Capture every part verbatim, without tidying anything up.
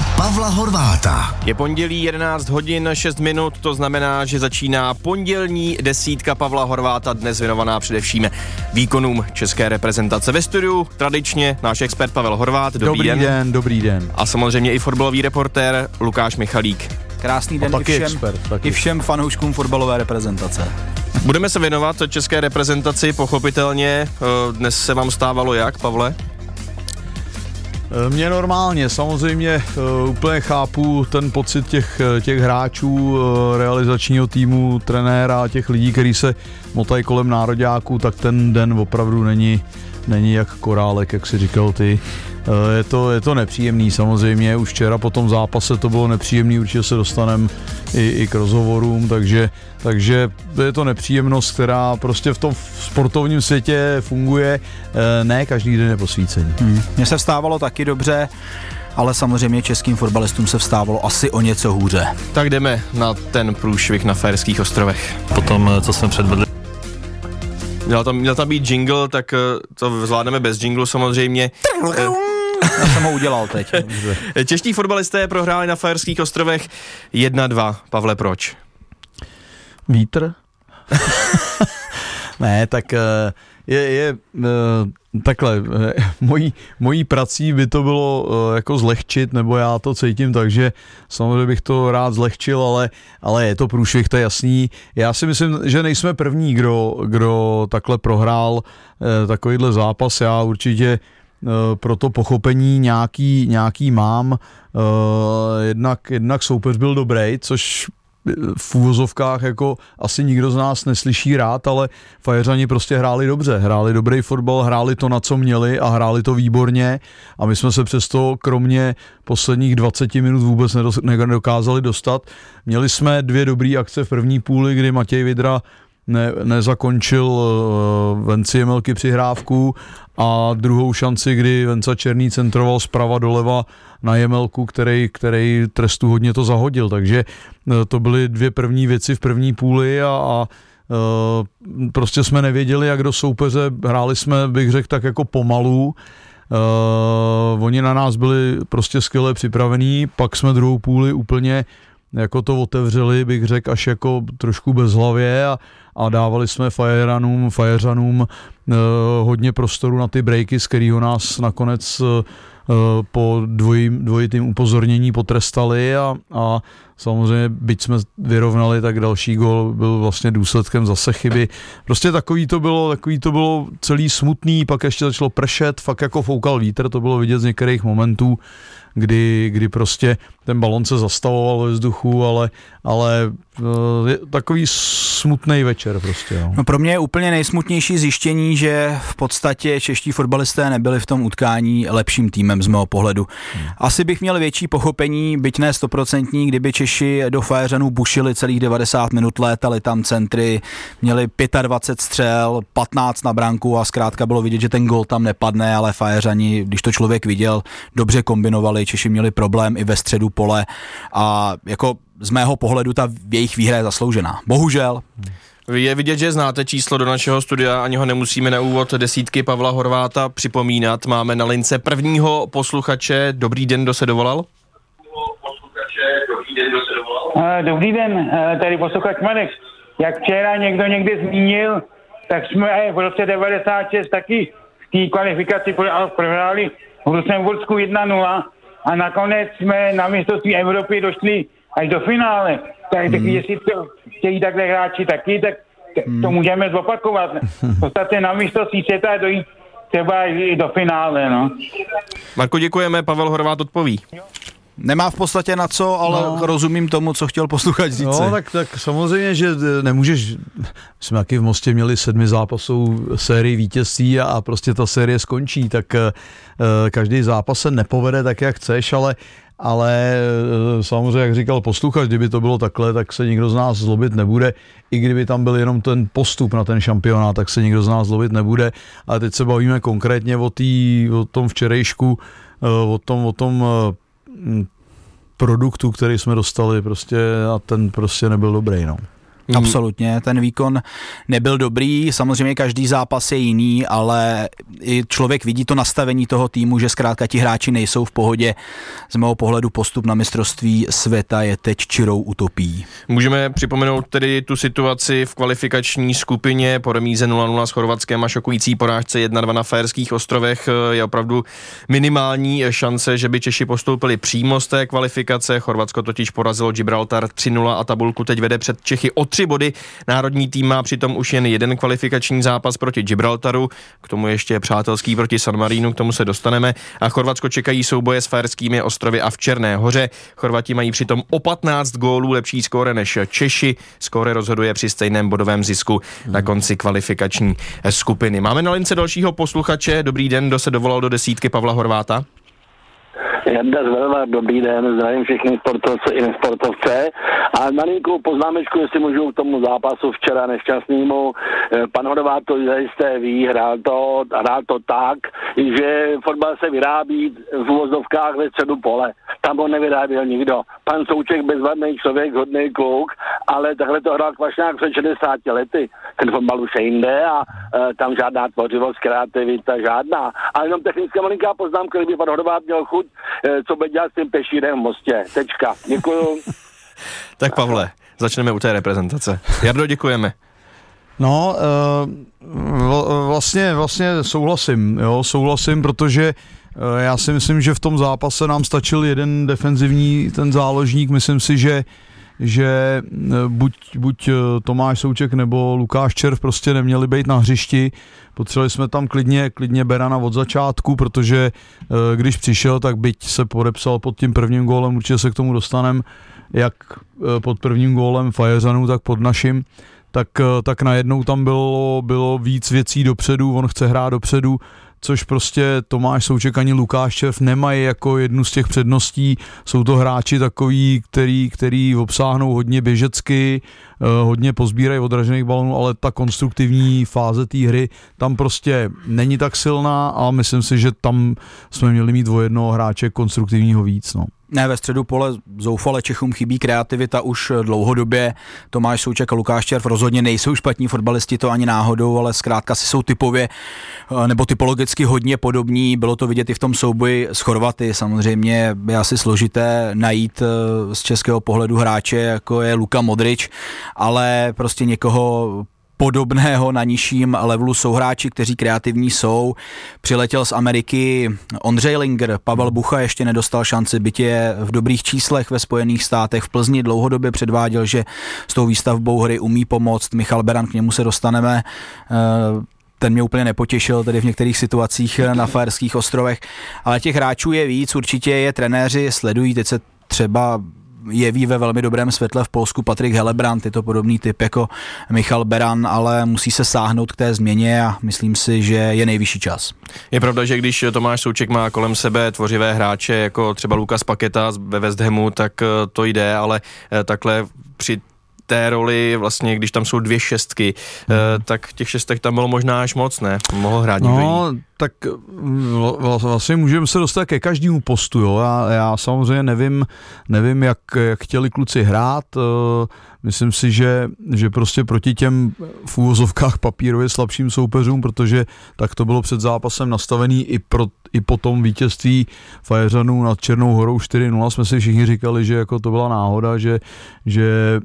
Pavla Horváta. Je pondělí jedenáct hodin šest minut, to znamená, že začíná pondělní desítka Pavla Horváta, dnes věnovaná především výkonům české reprezentace. Ve studiu tradičně náš expert Pavel Horvát. Dobrý, dobrý den. den. Dobrý den. A samozřejmě i fotbalový reportér Lukáš Michalík. Krásný den i všem, expert, i všem fanouškům fotbalové reprezentace. Budeme se věnovat české reprezentaci, pochopitelně. Dnes se vám stávalo jak, Pavle? Mně normálně, samozřejmě uh, úplně chápu ten pocit těch, těch hráčů, uh, realizačního týmu, trenéra a těch lidí, kteří se motají kolem nároďáků, tak ten den opravdu není, není jak korálek, jak si říkal ty. Uh, je to, je to nepříjemný samozřejmě, už včera po tom zápase to bylo nepříjemný, určitě se dostaneme i, i k rozhovorům, takže, takže je to nepříjemnost, která prostě v tom sportovním světě funguje, uh, ne každý den je posvícení. Hmm. Mně se vstávalo taky dobře, ale samozřejmě českým fotbalistům se vstávalo asi o něco hůře. Tak jdeme na ten průšvih na Faerských ostrovech. Potom, co jsme předvedli. Měl tam, měl tam být jingle, tak to zvládneme bez jinglu samozřejmě. Já jsem ho udělal teď. Čeští fotbalisté prohráli na Faerských ostrovech jedna dva. Pavle, proč? Vítr? Ne, tak je, je takhle, mojí, mojí prací by to bylo jako zlehčit, nebo já to cítím, takže samozřejmě bych to rád zlehčil, ale, ale je to průšvih, to je jasný. Já si myslím, že nejsme první, kdo, kdo takhle prohrál takovýhle zápas. Já určitě pro to pochopení nějaký, nějaký mám. Jednak, jednak soupeř byl dobrý, což v úvozovkách jako asi nikdo z nás neslyší rád, ale Fajeřani prostě hráli dobře, hráli dobrý fotbal, hráli to, na co měli a hráli to výborně a my jsme se přesto kromě posledních dvacet minut vůbec nedokázali dostat. Měli jsme dvě dobré akce v první půli, kdy Matěj Vidra ne, nezakončil uh, Venci Jemelky přihrávku a druhou šanci, kdy Venca Černý centroval zprava doleva na Jemelku, který, který trestu hodně to zahodil, takže uh, to byly dvě první věci v první půli a, a uh, prostě jsme nevěděli, jak do soupeře, hráli jsme, bych řekl, tak jako pomalu. Uh, oni na nás byli prostě skvěle připravení, pak jsme druhou půli úplně jako to otevřeli, bych řekl, až jako trošku bezhlavě a, a dávali jsme Fajeranům, Fajeřanům eh, hodně prostoru na ty breaky, z kterého nás nakonec eh, po dvojím, dvojitým upozornění potrestali a, a samozřejmě, byť jsme vyrovnali, tak další gól byl vlastně důsledkem zase chyby. Prostě takový to bylo, takový to bylo celý smutný, pak ještě začalo pršet, fakt jako foukal vítr, to bylo vidět z některých momentů, kdy, kdy prostě ten balon se zastavoval ve vzduchu, ale, ale je takový smutný večer prostě. Jo. No pro mě je úplně nejsmutnější zjištění, že v podstatě čeští fotbalisté nebyli v tom utkání lepším týmem z mého pohledu. Hmm. Asi bych měl větší pochopení, byť ne stoprocentní, kdyby Češi do Fajeřanů bušili celých devadesát minut, létali tam centry, měli dvacet pět střel, patnáct na branku a zkrátka bylo vidět, že ten gól tam nepadne, ale Fajeřani, když to člověk viděl, dobře kombinovali, Češi měli problém i ve středu pole a jako z mého pohledu ta jejich výhra je zasloužená. Bohužel. Je vidět, že znáte číslo do našeho studia, ani ho nemusíme na úvod desítky Pavla Horváta připomínat. Máme na lince prvního posluchače. Dobrý den, kdo se dovolal? Dobrý den, tady posluchač Marek. Jak včera někdo někdy zmínil, tak jsme v roce devadesát šest taky v té kvalifikaci prohráli v Lucembursku jedna nula a nakonec jsme na mistrovství Evropy došli až do finále. Tak hmm. jestli to chtějí takhle hráči taky, tak to můžeme zopakovat. V podstatě na mistrovství světa dojít třeba i do finále. No. Marku, děkujeme, Pavel Horvát odpoví. Nemá v podstatě na co, ale no. Rozumím tomu, co chtěl posluchač říct. No, tak, tak samozřejmě, že nemůžeš, jsme taky v Mostě měli sedmi zápasů sérii vítězství a, a prostě ta série skončí, tak uh, každý zápas se nepovede tak, jak chceš, ale ale samozřejmě, jak říkal posluchač, kdyby to bylo takhle, tak se nikdo z nás zlobit nebude. I kdyby tam byl jenom ten postup na ten šampionát, tak se nikdo z nás zlobit nebude. Ale teď se bavíme konkrétně o, tý, o tom včerejšku, o tom, o tom produktu, který jsme dostali prostě a ten prostě nebyl dobrý, no. Hmm. Absolutně, ten výkon nebyl dobrý, samozřejmě každý zápas je jiný, ale i člověk vidí to nastavení toho týmu, že zkrátka ti hráči nejsou v pohodě. Z mého pohledu postup na mistrovství světa je teď čirou utopií. Můžeme připomenout tedy tu situaci v kvalifikační skupině po remíze nula nula s Chorvatskem a šokující porážce jedna dva na Faerských ostrovech. Je opravdu minimální šance, že by Češi postoupili přímo z té kvalifikace. Chorvatsko totiž porazilo Gibraltar tři nula a tabulku teď vede před Čechy o tři body. Národní tým má přitom už jen jeden kvalifikační zápas proti Gibraltaru, k tomu ještě přátelský proti San Marínu, k tomu se dostaneme, a Chorvatsko čekají souboje s Faerskými ostrovy a v Černé Hoře. Chorvati mají přitom o patnáct gólů lepší skóre než Češi. Skóre rozhoduje při stejném bodovém zisku na konci kvalifikační skupiny. Máme na lince dalšího posluchače. Dobrý den, kdo se dovolal do desítky Pavla Horváta? Jarda z Velvar, dobrý den, zdravím všechny sportovce i nesportovce. A malinkou poznámečku, jestli můžu k tomu zápasu včera nešťastnému. Pan Horvát to zajisté ví, hrál to, hrál to tak, že fotbal se vyrábí v uvozovkách ve středu pole. Tam ho nevyráběl nikdo. Pan Souček bezvadný člověk, hodný kluk, ale takhle to hrál Kvašňák před šedesáti lety. Ten fotbal už je jinde a e, tam žádná tvořivost, kreativita, žádná. A jenom technická malinká poznámka, kdyby pan Horvát měl chuť, e, co by dělat s tím Pešírem v Mostě. Tečka. Děkuju. Tak Pavle, začneme u té reprezentace. Jardo, děkujeme. No, e, vlastně, vlastně souhlasím, jo, souhlasím, protože já si myslím, že v tom zápase nám stačil jeden defenzivní ten záložník. Myslím si, že, že buď, buď Tomáš Souček nebo Lukáš Červ prostě neměli být na hřišti. Potřebovali jsme tam klidně, klidně Berana od začátku, protože když přišel, tak byť se podepsal pod tím prvním gólem, určitě se k tomu dostaneme, jak pod prvním gólem Fajeřanů, tak pod naším. Tak, tak najednou tam bylo, bylo víc věcí dopředu, on chce hrát dopředu, což prostě Tomáš Souček ani Lukáš Červ nemají jako jednu z těch předností. Jsou to hráči takový, který, který obsáhnou hodně běžecky, hodně pozbírají odražených balonů, ale ta konstruktivní fáze té hry tam prostě není tak silná a myslím si, že tam jsme měli mít o jednoho hráče konstruktivního víc. No. Ne, ve středu pole zoufale Čechům chybí kreativita už dlouhodobě. Tomáš Souček a Lukáš Červ rozhodně nejsou špatní fotbalisti, to ani náhodou, ale zkrátka si jsou typově nebo typologicky hodně podobní. Bylo to vidět i v tom souboji s Chorvaty. Samozřejmě je asi složité najít z českého pohledu hráče, jako je Luka Modrič, ale prostě někoho podobného na nižším levelu jsou hráči, kteří kreativní jsou. Přiletěl z Ameriky Ondřej Linger, Pavel Bucha ještě nedostal šanci, byť je v dobrých číslech ve Spojených státech. V Plzni dlouhodobě předváděl, že s tou výstavbou hry umí pomoct. Michal Beran, k němu se dostaneme. Ten mě úplně nepotěšil tedy v některých situacích na Faerských ostrovech. Ale těch hráčů je víc, určitě je trenéři sledují. Teď se třeba jeví ve velmi dobrém světle v Polsku Patrik Helebrant, je to podobný typ jako Michal Beran, ale musí se sáhnout k té změně a myslím si, že je nejvyšší čas. Je pravda, že když Tomáš Souček má kolem sebe tvořivé hráče, jako třeba Lukas Paketa ve West Hamu, tak to jde, ale takhle při té roli, vlastně, když tam jsou dvě šestky, hmm. tak těch šestek tam bylo možná až moc, ne? Mohl hrát někdo No, jiný. Tak vlastně můžeme se dostat ke každému postu, jo. Já, já samozřejmě nevím, nevím jak, jak chtěli kluci hrát. Myslím si, že, že prostě proti těm v úvozovkách papírově slabším soupeřům, protože tak to bylo před zápasem nastavený i, pro, i po tom vítězství Fajeřanů nad Černou Horou čtyři nula jsme si všichni říkali, že jako to byla náhoda, že, že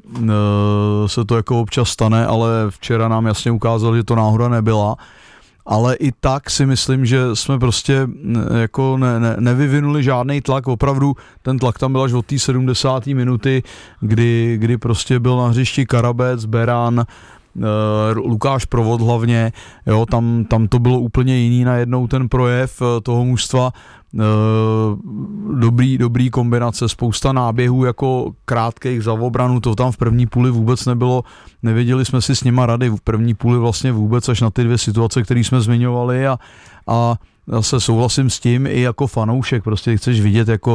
se to jako občas stane, ale včera nám jasně ukázalo, že to náhoda nebyla. Ale i tak si myslím, že jsme prostě jako ne, ne, nevyvinuli žádný tlak, opravdu ten tlak tam byl až od té sedmdesáté minuty, kdy, kdy prostě byl na hřišti Karabec, Beran, Lukáš Provod hlavně, jo, tam, tam to bylo úplně jiný najednou ten projev toho mužstva, dobrý, dobrý kombinace, spousta náběhů jako krátkých za obranu, to tam v první půli vůbec nebylo, nevěděli jsme si s nima rady, v první půli vlastně vůbec až na ty dvě situace, které jsme zmiňovali a, a zase souhlasím s tím i jako fanoušek, prostě chceš vidět jako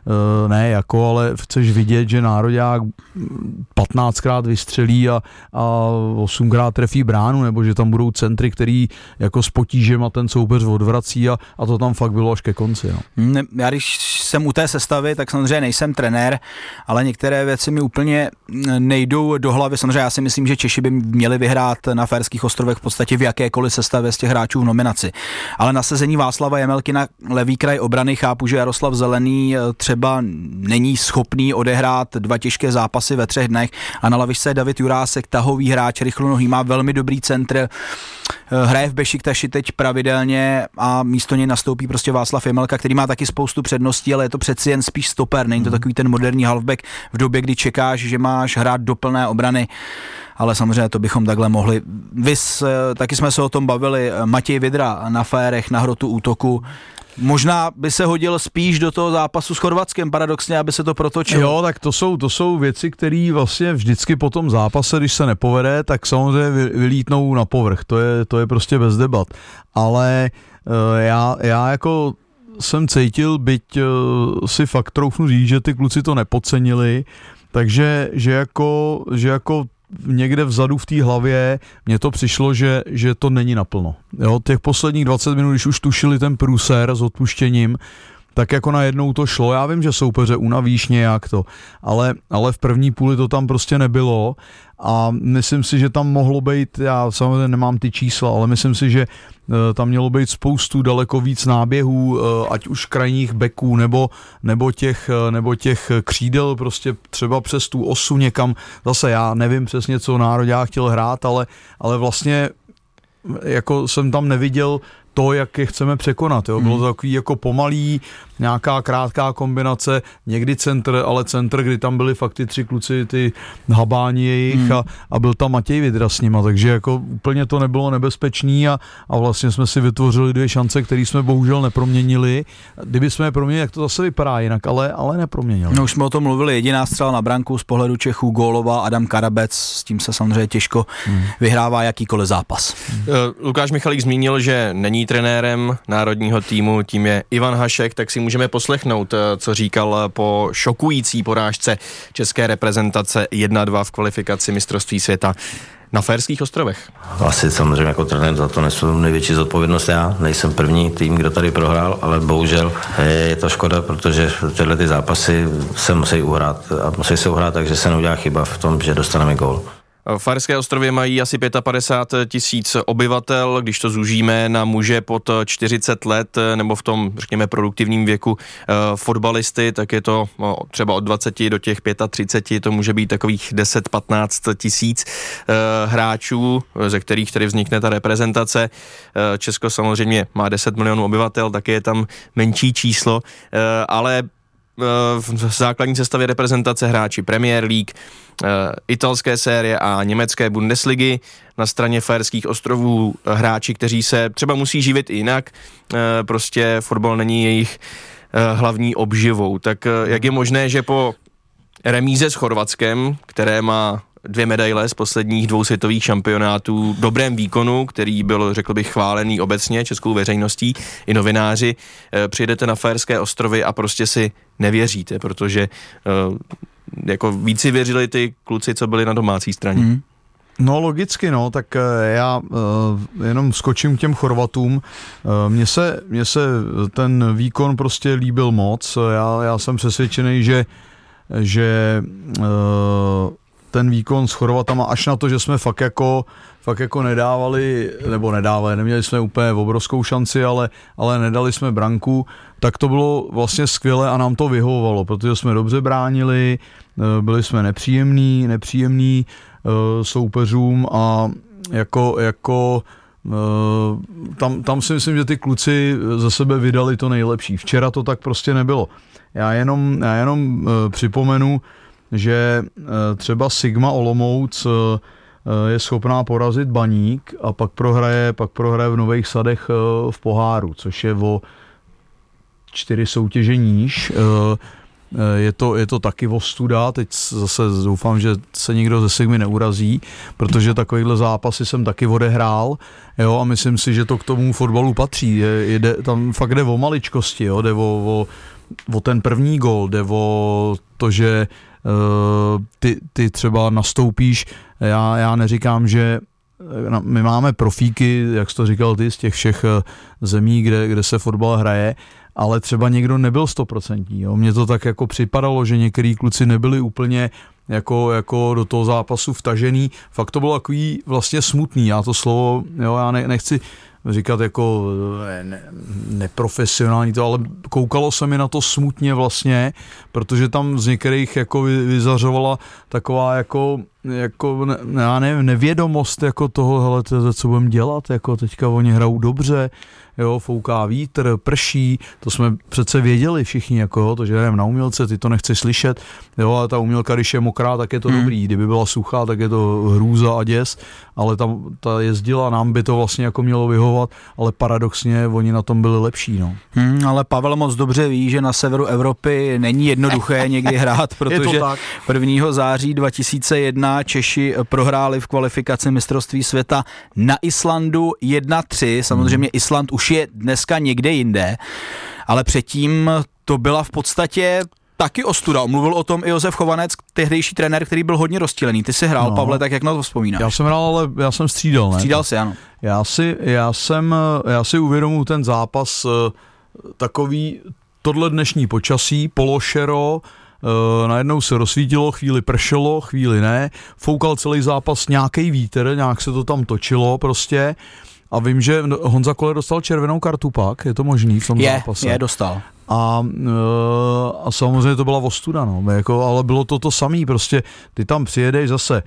ne jako, ale chceš vidět, že nároďák patnáctkrát vystřelí a, a osmkrát trefí bránu, nebo že tam budou centry, který jako s potížem a ten soupeř odvrací a, a to tam fakt bylo až ke konci. No. Ne, já když jsem u té sestavy, tak samozřejmě nejsem trenér, ale některé věci mi úplně nejdou do hlavy. Samozřejmě já si myslím, že Češi by měli vyhrát na Faerských ostrovech v podstatě v jakékoliv sestavě z těch hráčů v nominaci. Ale nasazení Václava Jemelky na levý kraj obrany chápu, že Jaroslav Zelený třeba není schopný odehrát dva těžké zápasy ve třech dnech a na lavičce je David Jurásek, tahový hráč, rychlonohý, má velmi dobrý centr, hraje v Bešiktaši teď pravidelně a místo něj nastoupí prostě Václav Jemelka, který má taky spoustu předností, ale je to přeci jen spíš stoper, není to takový ten moderní halfback v době, kdy čekáš, že máš hrát do plné obrany. Ale samozřejmě to bychom takhle mohli. Vys, taky jsme se o tom bavili, Matěj Vidra na Faerech, na hrotu útoku. Možná by se hodil spíš do toho zápasu s Chorvatskem, paradoxně, aby se to protočilo. Jo, tak to jsou, to jsou věci, které vlastně vždycky po tom zápase, když se nepovede, tak samozřejmě vylítnou na povrch. To je, to je prostě bez debat. Ale uh, já, já jako jsem cítil, byť uh, si fakt troufnu říct, že ty kluci to nepodcenili, takže že jako, že jako někde vzadu v té hlavě mně to přišlo, že, že to není naplno. Jo, těch posledních dvacet minut, když už tušili ten průser s odpuštěním, tak jako najednou to šlo. Já vím, že soupeře unavíš nějak to, ale, ale v první půli to tam prostě nebylo a myslím si, že tam mohlo být, já samozřejmě nemám ty čísla, ale myslím si, že tam mělo být spoustu daleko víc náběhů, ať už krajních beků nebo, nebo, těch, nebo těch křídel, prostě třeba přes tu osu někam. Zase já nevím přesně, co nároďák chtěl hrát, ale, ale vlastně jako jsem tam neviděl to, jak je chceme překonat. Jo. Bylo to takový jako pomalý, nějaká krátká kombinace, někdy centr, ale centr, kdy tam byli fakt ty tři kluci, ty habáni jejich hmm. a, a byl tam Matěj Vidra s nima, takže jako úplně to nebylo nebezpečný a, a vlastně jsme si vytvořili dvě šance, které jsme bohužel neproměnili. Kdyby jsme je proměnili, jak to zase vypadá jinak, ale, ale neproměnili. No už jsme o tom mluvili, jediná střela na branku z pohledu Čechů, gólová Adam Karabec, s tím se samozřejmě těžko hmm. vyhrává jakýkoliv zápas. Hmm. Lukáš Michalík zmínil, že není trenérem národního týmu, tím je Ivan Hašek, tak si můžeme poslechnout, co říkal po šokující porážce české reprezentace jedna dva v kvalifikaci mistrovství světa na Faerských ostrovech. Asi samozřejmě jako trenér za to nesu největší zodpovědnost já. Nejsem první tým, kdo tady prohrál, ale bohužel je to škoda, protože tyhle ty zápasy se musí uhrát a musí se uhrát, takže se neudělá chyba v tom, že dostaneme gól. Faerské ostrovy mají asi padesát pět tisíc obyvatel, když to zúžíme na muže pod čtyřicet let nebo v tom, řekněme, produktivním věku e, fotbalisty, tak je to no, třeba od dvaceti do těch třiceti pěti, to může být takových deset patnáct tisíc e, hráčů, ze kterých tedy vznikne ta reprezentace. E, Česko samozřejmě má deset milionů obyvatel, taky je tam menší číslo, e, ale v základní sestavě reprezentace hráči Premier League, italské série a německé Bundesligy, na straně Faerských ostrovů hráči, kteří se třeba musí živit jinak, prostě fotbal není jejich hlavní obživou. Tak jak je možné, že po remíze s Chorvatskem, které má dvě medaile z posledních dvou světových šampionátů, dobrém výkonu, který byl, řekl bych, chválený obecně českou veřejností i novináři, přijedete na Faerské ostrovy a prostě si nevěříte, protože jako víc si věřili ty kluci, co byli na domácí straně. Mm. No logicky, no, tak já uh, jenom skočím k těm Chorvatům. Uh, mně se, mně se ten výkon prostě líbil moc. Já, já jsem přesvědčený, že, že uh, ten výkon s Chorvatama, až na to, že jsme fakt jako, fakt jako nedávali, nebo nedávali, neměli jsme úplně obrovskou šanci, ale, ale nedali jsme branku, tak to bylo vlastně skvělé a nám to vyhovovalo, protože jsme dobře bránili, byli jsme nepříjemní, nepříjemní soupeřům a jako, jako tam, tam si myslím, že ty kluci za sebe vydali to nejlepší. Včera to tak prostě nebylo. Já jenom, já jenom připomenu, že třeba Sigma Olomouc je schopná porazit Baník a pak prohraje, pak prohraje v Nových Sadech v poháru, což je o čtyři soutěže níž. Je to, je to taky ostuda, teď zase doufám, že se nikdo ze Sigmy neurazí, protože takovýhle zápasy jsem taky odehrál, jo, a myslím si, že to k tomu fotbalu patří. Je, jde, tam fakt jde o maličkosti, jo, jde o, o o ten první gól, jde o to, že uh, ty, ty třeba nastoupíš, já, já neříkám, že my máme profíky, jak jsi to říkal ty, z těch všech zemí, kde, kde se fotbal hraje, ale třeba někdo nebyl stoprocentní. Mně to tak jako připadalo, že některý kluci nebyli úplně jako, jako do toho zápasu vtažený. Fakt to bylo takový vlastně smutný. Já to slovo, jo, já ne, nechci říkat jako ne, neprofesionální to, ale koukalo se mi na to smutně vlastně, protože tam z některých jako vyzařovala taková jako, jako ne, já nevím, nevědomost jako toho, hele, to, co budeme dělat, jako teďka oni hrajou dobře, jo, fouká vítr, prší, to jsme přece věděli všichni, jako jo, to, že jdeme na umělce, ty to nechceš slyšet, jo, a ta umělka, když je mokrá, tak je to hmm. dobrý, kdyby byla suchá, tak je to hrůza a děs, ale tam ta jezdila, nám by to vlastně jako mělo vyhovovat, ale paradoxně oni na tom byli lepší, no. Hmm, ale Pavel moc dobře ví, že na severu Evropy není jednoduché někdy hrát, protože prvního září dva tisíce jedna Češi prohráli v kvalifikaci mistrovství světa na Islandu jedna tři, samozřejmě hmm. Island už je dneska někde jinde, ale předtím to byla v podstatě taky ostuda. Mluvil o tom i Josef Chovanec, tehdejší trenér, který byl hodně rozptýlený. Ty jsi hrál, no. Pavle, tak jak na to vzpomínáš? Já jsem hrál, ale já jsem střídal, ne? Střídal jsi, ano. Já si, já jsem, já si uvědomuji ten zápas takový, tohle dnešní počasí, pološero, najednou se rozsvítilo, chvíli pršelo, chvíli ne, foukal celý zápas nějaký vítr, nějak se to tam točilo prostě. A vím, že Honza Koller dostal červenou kartu pak, je to možný v tom je, zápase? Je, dostal. A, a samozřejmě to byla ostuda, no, jako, ale bylo to to samý, prostě ty tam přijedeš zase,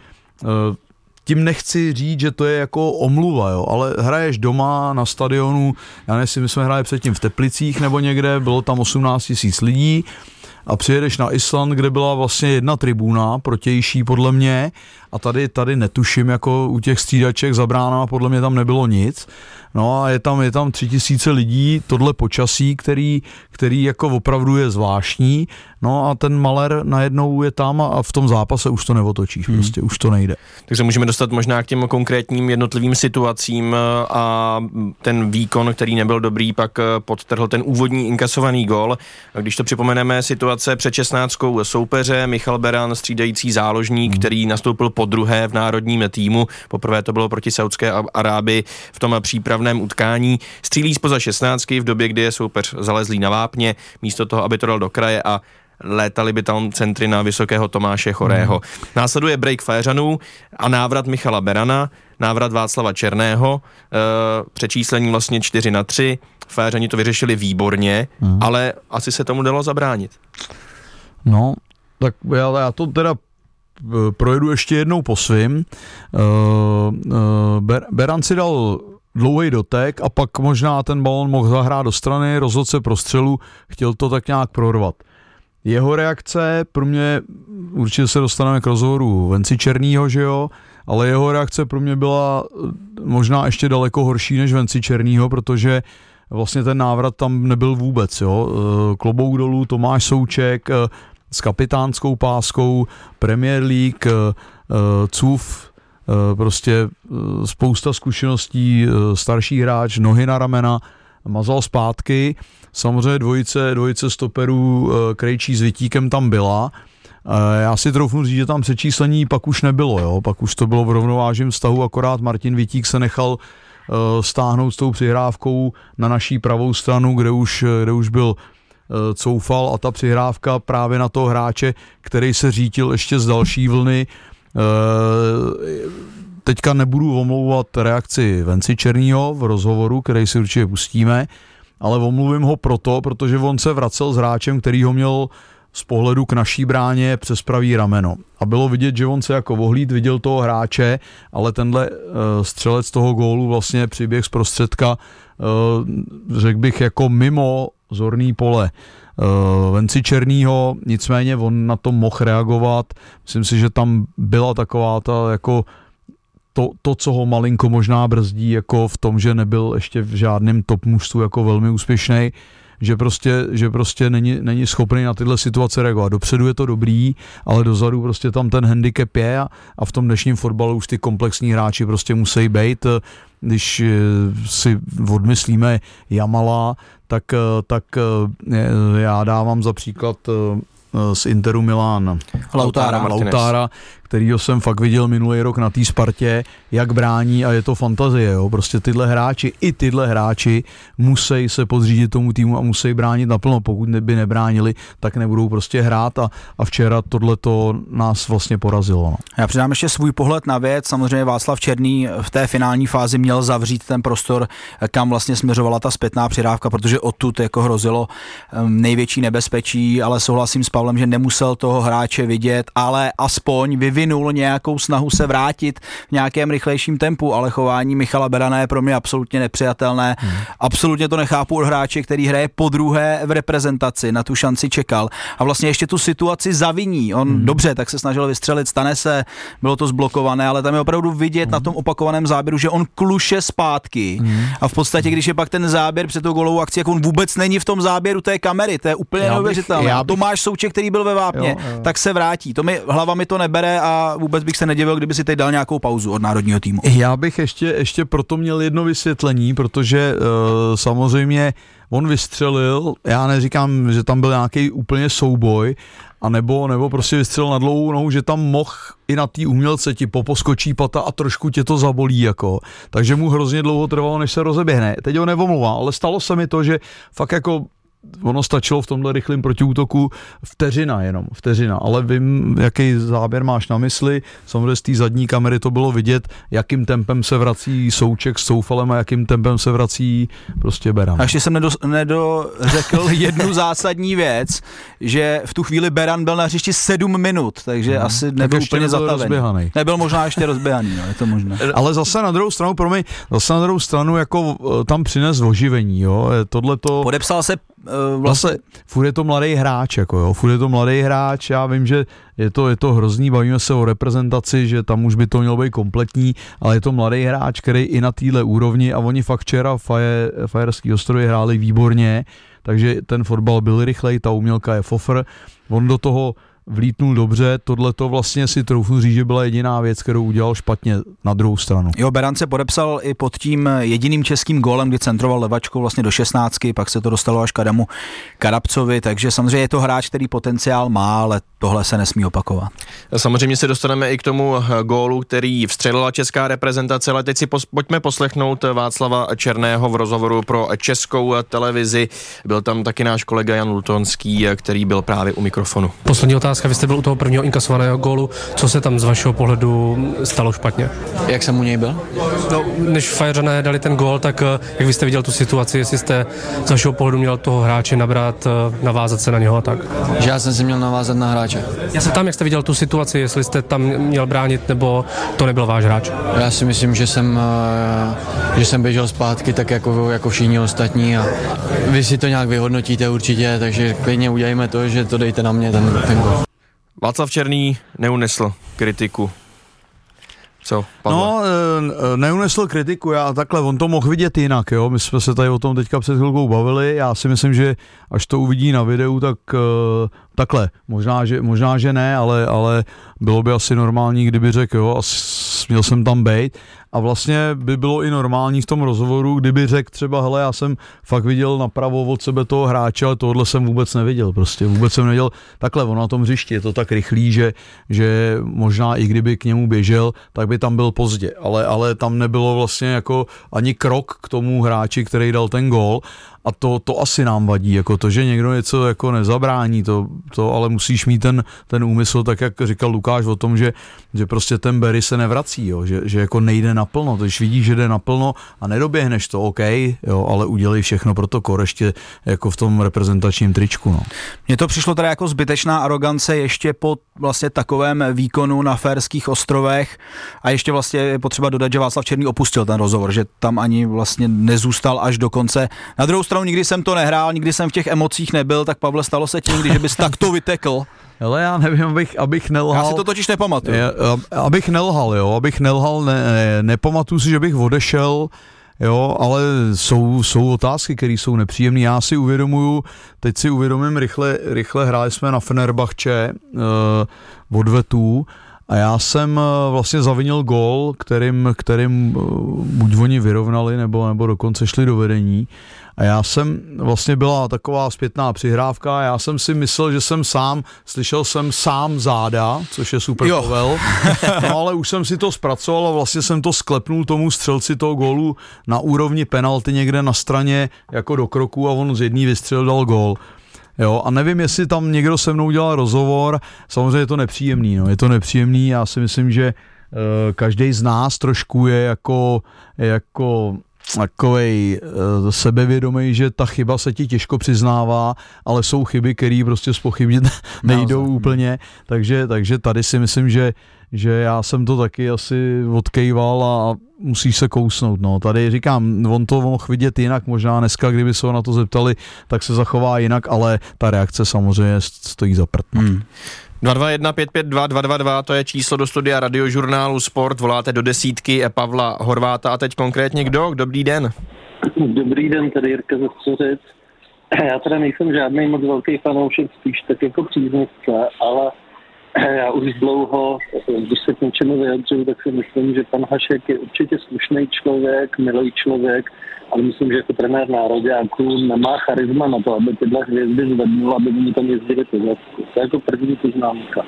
tím nechci říct, že to je jako omluva, jo, ale hraješ doma na stadionu, já nevím, my jsme hráli předtím v Teplicích nebo někde, bylo tam osmnáct tisíc lidí, a přijedeš na Island, kde byla vlastně jedna tribuna, protější podle mě, a tady, tady netuším, jako u těch střídaček za bránama, podle mě tam nebylo nic. No a je tam, je tam tři tisíce lidí, tohle počasí, který, který jako opravdu je zvláštní, no a ten malér najednou je tam a v tom zápase už to neotočíš, hmm. prostě už to nejde. Tak se můžeme dostat možná k těm konkrétním jednotlivým situacím a ten výkon, který nebyl dobrý, pak podtrhl ten úvodní inkasovaný gól. Když to připomeneme, situace před šestnáctkou soupeře, Michal Beran, střídající záložník, hmm. který nastoupil po druhé v národním týmu, poprvé to bylo proti Saudské Arábii v tom přípravném utkání, střílí zpoza šestnáctky v době, kdy je soupeř zalezlý na vápně, místo toho, aby to dal do kraje a létali by tam centry na vysokého Tomáše Chorého. Hmm. Následuje break Féřanů a návrat Michala Berana, návrat Václava Černého, e, přečíslení vlastně čtyři na tři, Féřani to vyřešili výborně, hmm. ale asi se tomu dalo zabránit. No, tak já, já to teda projedu ještě jednou po svým. Uh, uh, Ber, Beran si dal dlouhý dotek a pak možná ten balon mohl zahrát do strany, rozhodl se pro střelu, chtěl to tak nějak prorvat. Jeho reakce, pro mě, určitě se dostaneme k rozhovoru Venci Černýho, že jo, ale jeho reakce pro mě byla možná ještě daleko horší než Venci Černýho, protože vlastně ten návrat tam nebyl vůbec, jo. Klobouk dolů, Tomáš Souček s kapitánskou páskou, Premier League, Cuf, prostě spousta zkušeností, starší hráč, nohy na ramena, mazal zpátky. Samozřejmě dvojice, dvojice stoperů Krejčí s Vitíkem tam byla. Já si troufnu říct, že tam přečíslení pak už nebylo, jo? Pak už to bylo v rovnovážném vztahu, akorát Martin Vitík se nechal stáhnout s tou přihrávkou na naší pravou stranu, kde už, kde už byl Coufal a ta přihrávka právě na toho hráče, který se řítil ještě z další vlny. Teďka nebudu omlouvat reakci Venci Černýho v rozhovoru, který si určitě pustíme, ale omluvím ho proto, protože on se vracel s hráčem, který ho měl z pohledu k naší bráně přes pravý rameno. A bylo vidět, že on se jako ohlíd viděl toho hráče, ale tenhle uh, střelec toho gólu vlastně přiběh z prostředka, uh, řekl bych, jako mimo zorný pole uh, Venci Černýho, nicméně on na to mohl reagovat. Myslím si, že tam byla taková ta jako to, to, co ho malinko možná brzdí, jako v tom, že nebyl ještě v žádném top mužstvu jako velmi úspěšný. že prostě, že prostě není, není schopný na tyhle situace reagovat. Dopředu je to dobrý, ale dozadu prostě tam ten handicap je a, a v tom dnešním fotbalu už ty komplexní hráči prostě musí být. Když si odmyslíme Jamala, tak, tak já dávám za příklad z Interu Milán Lautára, Lautára, kterýho jsem fakt viděl minulý rok na té Spartě, jak brání a je to fantazie, jo. Prostě tyhle hráči, i tyhle hráči musí se podřídit tomu týmu a musí bránit naplno, pokud by nebránili, tak nebudou prostě hrát a, a včera tohleto nás vlastně porazilo. No. Já přidám ještě svůj pohled na věc, samozřejmě Václav Černý v té finální fázi měl zavřít ten prostor, kam vlastně směřovala ta zpětná přidávka, protože odtud jako hrozilo největší nebezpečí, ale souhlasím s Pavlem, že nemusel toho hráče vidět, ale aspoň vyvinul nějakou snahu se vrátit v nějakém rychlejším tempu, ale chování Michala Berana je pro mě absolutně nepřijatelné. Hmm. Absolutně to nechápu od hráče, který hraje podruhé v reprezentaci, na tu šanci čekal a vlastně ještě tu situaci zaviní. On hmm. dobře, tak se snažil vystřelit, stane se, bylo to zblokované, ale tam je opravdu vidět hmm. na tom opakovaném záběru, že on kluše zpátky hmm. a v podstatě, když je pak ten záběr před tou golovou akcí, jak on vůbec není v tom záběru té kamery, to je úplně neuvěřitelné. Bych... Tomáš Souček, který byl ve vápně, jo, jo. tak se vrátí. To mi, hlava mi to nebere a vůbec bych se nedivil, kdyby si teď dal nějakou pauzu od národního týmu. Já bych ještě, ještě proto měl jedno vysvětlení, protože uh, samozřejmě on vystřelil, já neříkám, že tam byl nějaký úplně souboj, a nebo, nebo prostě vystřelil na dlouhou nohu, že tam mohl i na té umělce ti poposkočí pata a trošku tě to zabolí, jako. Takže mu hrozně dlouho trvalo, než se rozeběhne. Teď ho nevomluvám, ale stalo se mi to, že fakt jako ono stačilo v tomhle rychlém protiútoku vteřina jenom, vteřina, ale vím, jaký záběr máš na mysli, samozřejmě z té zadní kamery to bylo vidět, jakým tempem se vrací Souček s Soufalem a jakým tempem se vrací prostě Beran. A ještě jsem nedo, nedořekl jednu zásadní věc, že v tu chvíli Beran byl na hřišti sedm minut, takže hmm. asi nebyl tak úplně zatavený. Nebyl možná ještě rozběhaný, no, je to možné. Ale zase na druhou stranu, promiň, zase na druhou stranu jako tam přines oživení, jo, tohleto... Podepsal se Vlastně furt je to mladý hráč, jako jo, furt je to mladý hráč, já vím, že je to, je to hrozný, bavíme se o reprezentaci, že tam už by to mělo být kompletní, ale je to mladý hráč, který i na téhle úrovni a oni fakt včera v Fajerský ostrově hráli výborně, takže ten fotbal byl rychlej, ta umělka je fofr, on do toho vlítnul dobře, tohle to vlastně si troufnu říct, že byla jediná věc, kterou udělal špatně na druhou stranu. Jo, Beran se podepsal i pod tím jediným českým gólem, kdy centroval levačkou vlastně do šestnáctky, pak se to dostalo až k Adamu Karabcovi, takže samozřejmě je to hráč, který potenciál má, ale tohle se nesmí opakovat. Samozřejmě se dostaneme i k tomu gólu, který vstřelila česká reprezentace, ale teď si pos- pojďme poslechnout Václava Černého v rozhovoru pro Českou televizi. Byl tam taky náš kolega Jan Lutonský, který byl právě u mikrofonu. Poslední otázka. Vy jste byl u toho prvního inkasovaného gólu. Co se tam z vašeho pohledu stalo špatně? Jak jsem u něj byl? No, než Fajeřané dali ten gól, tak jak vy jste viděl tu situaci, jestli jste z vašeho pohledu měl toho hráče nabrat, navázat se na něho a tak? Že já jsem si měl navázat na hráče. Já se tam, jak jste viděl tu situaci, jestli jste tam měl bránit, nebo to nebyl váš hráč? Já si myslím, že jsem, že jsem běžel zpátky tak jako, jako všichni ostatní a vy si to nějak vyhodnotíte určitě, takže klidně udělejme to, že to dejte na mě ten, ten gól. Václav Černý neunesl kritiku. Co, Pavle? No, neunesl kritiku, já takhle, on to mohl vidět jinak, jo, my jsme se tady o tom teďka před chvilkou bavili, já si myslím, že až to uvidí na videu, tak takhle, možná, že, možná, že ne, ale, ale bylo by asi normální, kdyby řekl, jo, a směl jsem tam bejt. A vlastně by bylo i normální v tom rozhovoru, kdyby řekl třeba, hele, já jsem fakt viděl napravo od sebe toho hráče, ale tohle jsem vůbec neviděl, prostě vůbec jsem neviděl. Takhle, on na tom hřišti je to tak rychlý, že, že možná i kdyby k němu běžel, tak by tam byl pozdě, ale, ale tam nebylo vlastně jako ani krok k tomu hráči, který dal ten gól. A to, to asi nám vadí, jako to, že někdo něco jako nezabrání, to, to ale musíš mít ten, ten úmysl, tak jak říkal Lukáš o tom, že, že prostě ten Berry se nevrací, jo, že, že jako nejde naplno, když vidíš, že jde naplno a nedoběhneš to, OK, jo, ale udělej všechno pro to kor, ještě jako v tom reprezentačním tričku. No. Mně to přišlo teda jako zbytečná arogance ještě po vlastně takovém výkonu na Fajerských ostrovech a ještě vlastně je potřeba dodat, že Václav Černý opustil ten rozhovor, že tam ani vlastně nezůstal až do konce. Na druhou stranu nikdy jsem to nehrál, nikdy jsem v těch emocích nebyl, tak Pavle, stalo se ti někdy, že bys takto vytekl? Ale já nevím, abych, abych nelhal. Já si to totiž nepamatuju. Je, abych nelhal, jo, abych nelhal, ne, nepamatuju si, že bych odešel jo, ale jsou, jsou otázky, které jsou nepříjemné. Já si uvědomuju, teď si uvědomím rychle, rychle hráli jsme na Fenerbahče uh, odvetů a já jsem uh, vlastně zavinil gól, kterým, kterým uh, buď oni vyrovnali, nebo, nebo dokonce šli do vedení. A já jsem, vlastně byla taková zpětná přihrávka a já jsem si myslel, že jsem sám, slyšel jsem sám záda, což je super povel, no ale už jsem si to zpracoval a vlastně jsem to sklepnul tomu střelci toho gólu na úrovni penalty někde na straně jako do kroku a on z jedný vystřelil dal gól. Jo, a nevím, jestli tam někdo se mnou dělal rozhovor, samozřejmě je to nepříjemný, no, je to nepříjemný, já si myslím, že uh, každý z nás trošku je jako, jako takovej uh, sebevědomý, že ta chyba se ti těžko přiznává, ale jsou chyby, které prostě zpochybnit nejdou no, úplně, takže, takže tady si myslím, že, že já jsem to taky asi odkejval a musíš se kousnout, no. Tady říkám, on to mohl vidět jinak, možná dneska, kdyby se ho na to zeptali, tak se zachová jinak, ale ta reakce samozřejmě stojí za prd. Hmm. dva dva jedna pět pět dva dva dva dva, to je číslo do studia Radiožurnálu Sport, voláte do desítky Pavla Horváta a teď konkrétně kdo? Dobrý den. Dobrý den, tady Jirka ze Střeřic. Já teda nejsem žádný moc velký fanoušek, spíš tak jako příznivce, ale já už dlouho, když se k něčemu vyjadřuju, tak si myslím, že pan Hašek je určitě slušný člověk, milý člověk, ale myslím, že jako trenér nároďáků nemá charisma na to, aby tyhle hvězdy zvednul, aby mu tam jezdili pozadku. To je jako první poznámka.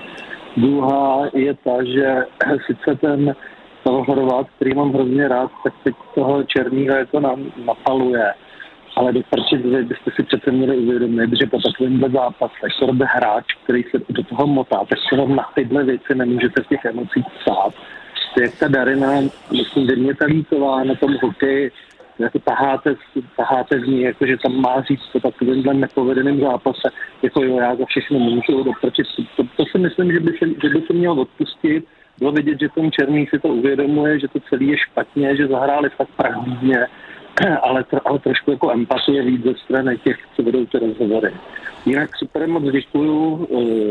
Druhá je ta, že sice ten toho Horvát, který mám hrozně rád, tak teď toho Černýho jako napaluje. Ale do prčic vy byste si přece měli uvědomit, že po takovémhle zápase sorbe hráč, který se do toho motá, tak se vám na tyhle věci nemůžete v těch emocích psát. Jak ta Darina, myslím, že talíková na tom hokeji, jako taháte, taháte z ní, jako že tam má říct po takovémhle nepovedeném zápase, jako jo, já za všechno můžu do prčic. To, to si myslím, že by se, že by se měl odpustit. Bylo vidět, že ten Černý si to uvědomuje, že to celé je špatně, že zahráli fakt prahdývně, ale, ale trošku jako empatie víc ze strany těch, co vedou ty rozhovory. Jinak super moc děkuju,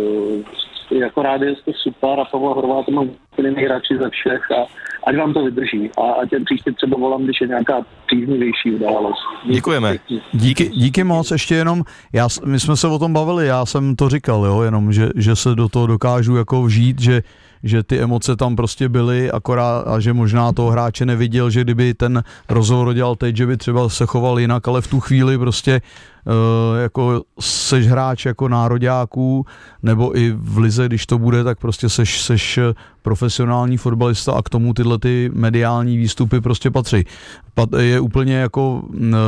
e, jako rádio jste super a Pavel Horvát má úplně nejradši ze všech a ať vám to vydrží a ať příště třeba volám, když je nějaká příznivější událost. Děkujeme. Díky, díky moc, ještě jenom, já, my jsme se o tom bavili, já jsem to říkal, jo, jenom, že, že se do toho dokážu jako vžít, že že ty emoce tam prostě byly, akorát a že možná toho hráče neviděl, že kdyby ten rozhovor dělal teď, že by třeba se choval jinak, ale v tu chvíli prostě uh, jako seš hráč jako nároďáků, nebo i v lize, když to bude, tak prostě seš, seš profesionální fotbalista a k tomu tyhle ty mediální výstupy prostě patří. Je úplně jako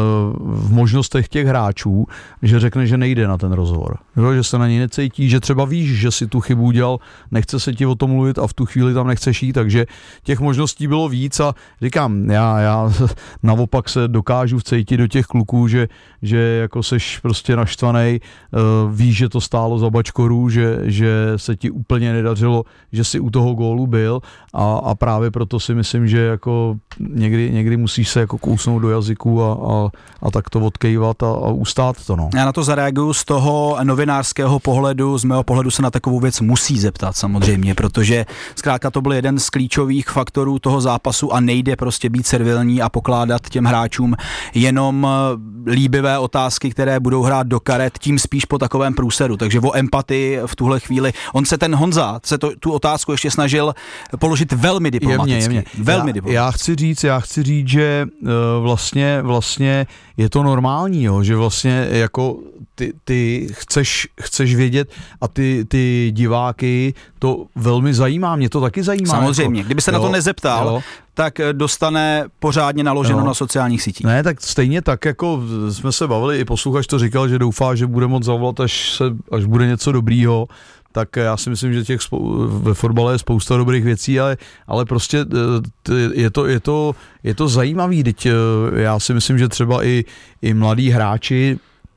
v možnostech těch hráčů, že řekne, že nejde na ten rozhovor. Že se na něj necítí, že třeba víš, že si tu chybu udělal, nechce se ti o tom mluvit a v tu chvíli tam nechceš jít, takže těch možností bylo víc a říkám, já, já naopak se dokážu vcítit do těch kluků, že, že jako seš prostě naštvanej, víš, že to stálo za bačkoru, že, že se ti úplně nedařilo, že si u toho gólu byl a, a právě proto si myslím, že jako někdy, někdy musíš se jako kousnout do jazyku a, a, a tak to odkejvat a, a ustát to. No. Já na to zareaguju z toho novinářského pohledu, z mého pohledu se na takovou věc musí zeptat samozřejmě, protože zkrátka to byl jeden z klíčových faktorů toho zápasu a nejde prostě být servilní a pokládat těm hráčům jenom líbivé otázky, které budou hrát do karet, tím spíš po takovém průseru. Takže o empatii v tuhle chvíli. On se ten Honza se to, tu otázku ještě snažil položit velmi diplomaticky. Jemně, jemně. Velmi já, diplomaticky. Já chci říct, já chci říct, že uh, vlastně, vlastně je to normální, jo, že vlastně jako ty, ty chceš, chceš vědět a ty, ty diváky to velmi zajímá, mě to taky zajímá. Samozřejmě, jako, kdyby se jo, na to nezeptal, jo. tak dostane pořádně naloženo jo. na sociálních sítích. Ne, tak stejně tak, jako jsme se bavili, i posluchač to říkal, že doufá, že bude moc zavolat, až, se, až bude něco dobrýho, tak já si myslím, že těch spou- ve fotbale je spousta dobrých věcí, ale, ale prostě je to, je to, je to zajímavý, teď já si myslím, že třeba i, i mladí hráči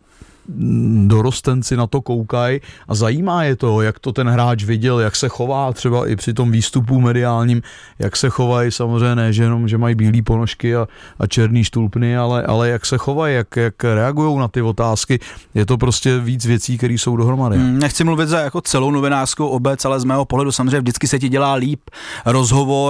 dorostenci na to koukají a zajímá je to, jak to ten hráč viděl, jak se chová třeba i při tom výstupu mediálním, jak se chovají, samozřejmě ne, že jenom, že mají bílé ponožky a, a černý štulpny, ale, ale jak se chovají, jak, jak reagují na ty otázky, je to prostě víc věcí, které jsou dohromady. Hmm, nechci mluvit za jako celou novinářskou obec, ale z mého pohledu samozřejmě vždycky se ti dělá líp rozhovor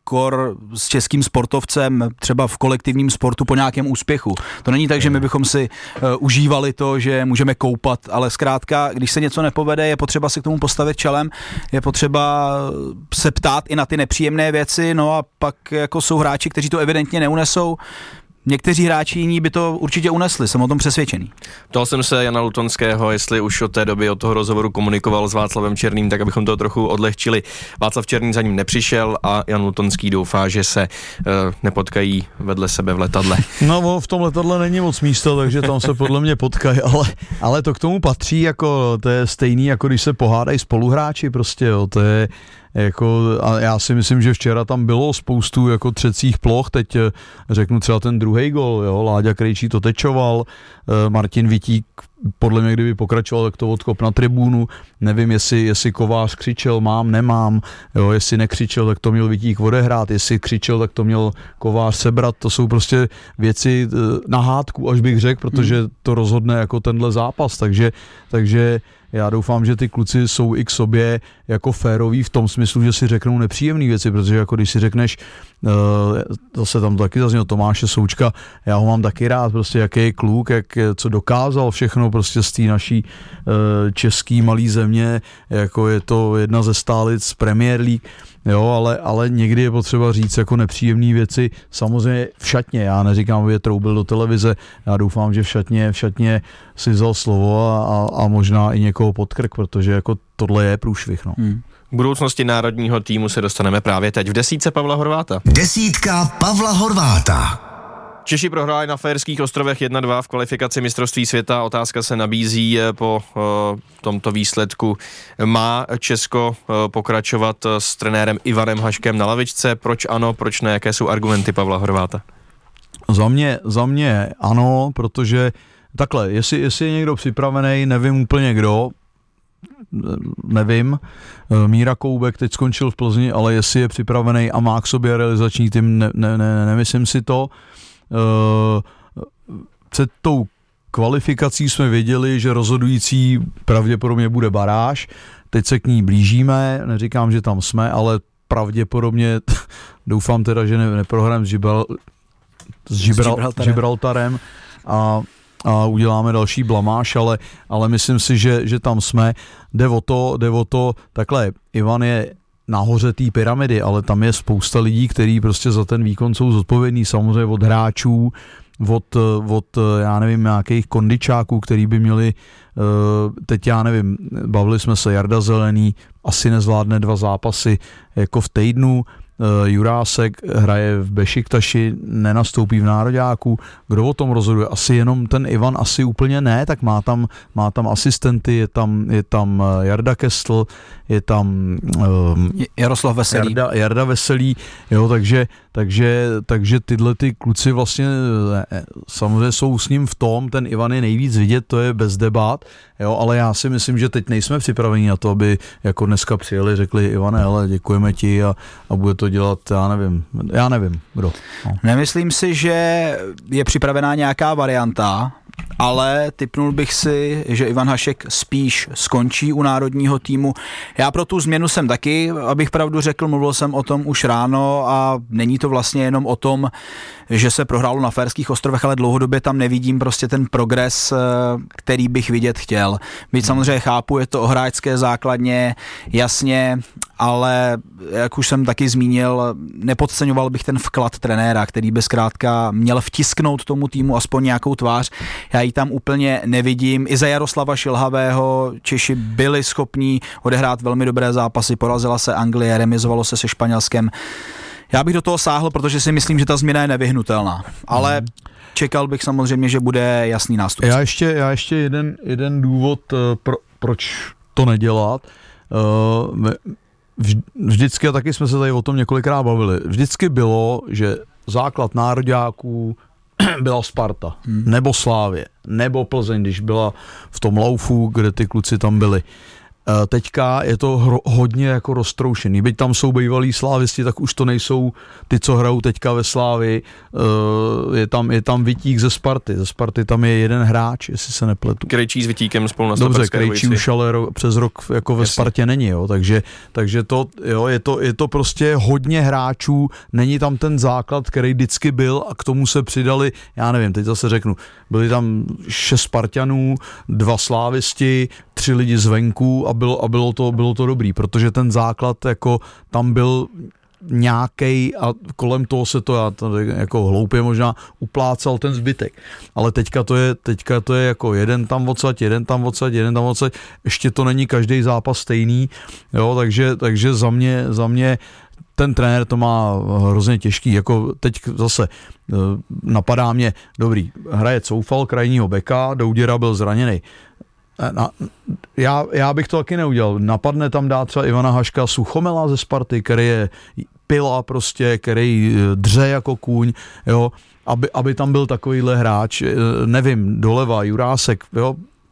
kor s českým sportovcem třeba v kolektivním sportu po nějakém úspěchu. To není tak, že my bychom si uh, užívali to, že můžeme koupat, ale zkrátka, když se něco nepovede, je potřeba si k tomu postavit čelem, je potřeba se ptát i na ty nepříjemné věci, no a pak jako jsou hráči, kteří to evidentně neunesou. Někteří hráči jiní by to určitě unesli, jsem o tom přesvědčený. Ptal jsem se Jana Lutonského, jestli už od té doby, od toho rozhovoru komunikoval s Václavem Černým, tak abychom to trochu odlehčili. Václav Černý za ním nepřišel a Jan Lutonský doufá, že se uh, nepotkají vedle sebe v letadle. No, v tom letadle není moc místa, takže tam se podle mě potkají, ale, ale to k tomu patří, jako to je stejný, jako když se pohádají spoluhráči prostě, jo, to je jako, a já si myslím, že včera tam bylo spoustu jako třecích ploch, teď řeknu třeba ten druhý gol, jo, Láďa Krejčí to tečoval, Martin Vitík podle mě, kdyby pokračoval, tak to odkop na tribúnu, nevím, jestli, jestli Kovář křičel, mám, nemám, jo, jestli nekřičel, tak to měl Vitík odehrát, jestli křičel, tak to měl Kovář sebrat, to jsou prostě věci na hádku, až bych řekl, protože to rozhodne jako tenhle zápas, takže, takže já doufám, že ty kluci jsou i k sobě jako féroví v tom smyslu, že si řeknou nepříjemné věci, protože jako když si řekneš, uh, zase tam to taky zaznělo Tomáše Součka, já ho mám taky rád, prostě jaký je kluk, jak, co dokázal všechno prostě z té naší uh, český malý země, jako je to jedna ze stálic Premier League, jo, ale, ale někdy je potřeba říct jako nepříjemné věci, samozřejmě v šatně, já neříkám, aby je troubil do televize, já doufám, že v šatně, v šatně si vzal slovo a, a, a možná i někoho pod krk, protože jako tohle je průšvih, no. Hmm. K budoucnosti národního týmu se dostaneme právě teď v desítce Pavla Horváta. Desítka Pavla Horváta. Češi prohráli na Faerských ostrovech jedna dva v kvalifikaci mistrovství světa. Otázka se nabízí po uh, tomto výsledku. Má Česko uh, pokračovat s trenérem Ivanem Haškem na lavičce? Proč ano, proč ne? Jaké jsou argumenty Pavla Horváta? Za mě, za mě ano, protože takhle, jestli, jestli je někdo připravený, nevím úplně kdo, nevím, Míra Koubek teď skončil v Plzni, ale jestli je připravený a má k sobě realizační tým, ne, ne, ne, nemyslím si to. Před tou kvalifikací jsme věděli, že rozhodující pravděpodobně bude baráž, teď se k ní blížíme, neříkám, že tam jsme, ale pravděpodobně, doufám teda, že ne, neprohrám s, Gibral, s, Gibral, s Gibraltarem, Gibraltarem a a uděláme další blamáž, ale, ale myslím si, že, že tam jsme. Jde o to, jde o to, takhle, Ivan je nahoře té pyramidy, ale tam je spousta lidí, kteří prostě za ten výkon jsou zodpovědní, samozřejmě od hráčů, od, od já nevím, nějakých kondičáků, který by měli, teď já nevím, bavili jsme se, Jarda Zelený asi nezvládne dva zápasy jako v týdnu, Jurásek hraje v Bešiktaši, nenastoupí v nároďáku, kdo o tom rozhoduje? Asi jenom ten Ivan, asi úplně ne, tak má tam, má tam asistenty, je tam, je tam Jarda Kestl, je tam um, Jaroslav Veselý. Jarda, Jarda Veselý, jo, takže, takže, takže tyhle ty kluci vlastně samozřejmě jsou s ním v tom, ten Ivan je nejvíc vidět, to je bez debat, jo, ale já si myslím, že teď nejsme připraveni na to, aby jako dneska přijeli, řekli Ivane, hele, děkujeme ti a, a bude to dělat, já nevím, já nevím, kdo. No. Nemyslím si, že je připravená nějaká varianta, ale tipnul bych si, že Ivan Hašek spíš skončí u národního týmu. Já pro tu změnu jsem taky, abych pravdu řekl, mluvil jsem o tom už ráno a není to vlastně jenom o tom, že se prohrálo na Faerských ostrovech, ale dlouhodobě tam nevidím prostě ten progres, který bych vidět chtěl. Byť samozřejmě chápu, je to o hráčské základně, jasně, ale jak už jsem taky zmínil, nepodceňoval bych ten vklad trenéra, který by zkrátka měl vtisknout tomu týmu aspoň nějakou tvář. Já ji tam úplně nevidím. I za Jaroslava Šilhavého Češi byli schopní odehrát velmi dobré zápasy, porazila se Anglie, remizovalo se se Španělskem. Já bych do toho sáhl, protože si myslím, že ta změna je nevyhnutelná. Ale čekal bych samozřejmě, že bude jasný nástup. Já ještě, já ještě jeden, jeden důvod, pro, proč to nedělat. Vždycky, a taky jsme se tady o tom několikrát bavili, vždycky bylo, že základ nároďáků byla Sparta, hmm. nebo Slávě, nebo Plzeň, když byla v tom laufu, kde ty kluci tam byli. Teďka je to hro, hodně jako roztroušený. Byť tam jsou bývalí slávisti, tak už to nejsou ty, co hrajou teďka ve Slávii. Je tam, je tam Vitík ze Sparty. Ze Sparty tam je jeden hráč, jestli se nepletu. Krejčí s Vitíkem spolu na Dobře, Krejčí už ale ro, přes rok jako ve Jasně. Spartě není, jo. Takže, takže to, jo, je, to, je to prostě hodně hráčů, není tam ten základ, který vždycky byl a k tomu se přidali, já nevím, teď zase řeknu, byli tam šest Spartanů, dva slávisti, tři lidi zvenku a bylo, a bylo to, bylo to dobrý, protože ten základ jako tam byl nějakej a kolem toho se to, já to jako hloupě možná uplácal ten zbytek. Ale teďka to je, teďka to je jako jeden tam odsaď, jeden tam odsaď, jeden tam odsaď, ještě to není každý zápas stejný, jo, takže, takže za mě, za mě ten trenér to má hrozně těžký, jako teď zase napadá mě, dobrý, hraje Coufal, krajního beka, Douděra byl zraněný. Na, já, já bych to taky neudělal. Napadne tam dát třeba Ivana Haška, Suchomela ze Sparty, který je pila prostě, který dře jako kůň, jo, aby, aby tam byl takovýhle hráč, nevím, doleva, Jurásek, jo,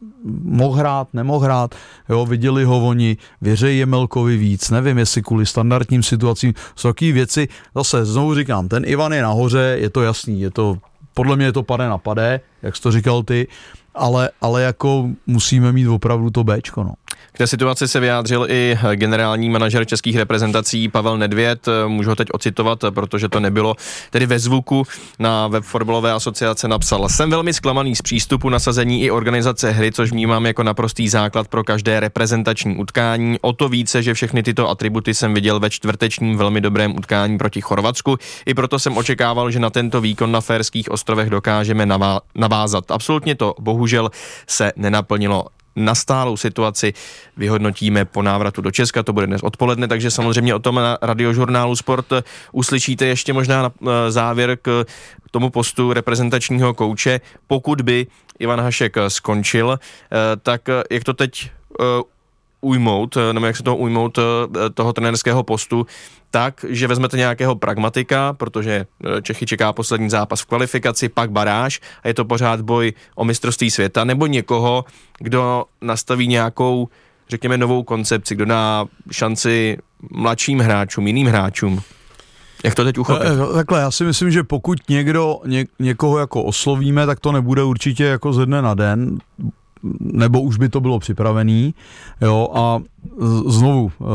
mohl hrát, nemohl hrát, jo, viděli ho oni, věřejí Jemelkovi víc, nevím, jestli kvůli standardním situacím, jsou takové věci, zase znovu říkám, ten Ivan je nahoře, je to jasný, je to, podle mě je to pade na pade, jak jsi to říkal ty, ale, ale jako musíme mít opravdu to béčko, no. K té situaci se vyjádřil i generální manažer českých reprezentací Pavel Nedvěd. Můžu ho teď ocitovat, protože to nebylo tedy ve zvuku. Na web Fotbalové asociace napsal: Jsem velmi zklamaný z přístupu, nasazení i organizace hry, což vnímám jako naprostý základ pro každé reprezentační utkání. O to více, že všechny tyto atributy jsem viděl ve čtvrtečním velmi dobrém utkání proti Chorvatsku. I proto jsem očekával, že na tento výkon na Faerských ostrovech dokážeme navá- navázat. Absolutně to bohužel se nenaplnilo. Nastálou situaci vyhodnotíme po návratu do Česka, to bude dnes odpoledne, takže samozřejmě o tom na radiožurnálu Sport uslyšíte ještě možná na závěr k tomu postu reprezentačního kouče. Pokud by Ivan Hašek skončil, tak jak to teď ujmout, nebo jak se toho ujmout toho trenérského postu, tak, že vezmete nějakého pragmatika, protože Čechy čeká poslední zápas v kvalifikaci, pak baráž a je to pořád boj o mistrovství světa, nebo někoho, kdo nastaví nějakou, řekněme, novou koncepci, kdo dá šanci mladším hráčům, jiným hráčům. Jak to teď uchopit? Takhle, já si myslím, že pokud někdo, ně, někoho jako oslovíme, tak to nebude určitě jako ze dne na den, nebo už by to bylo připravený, jo, a znovu uh,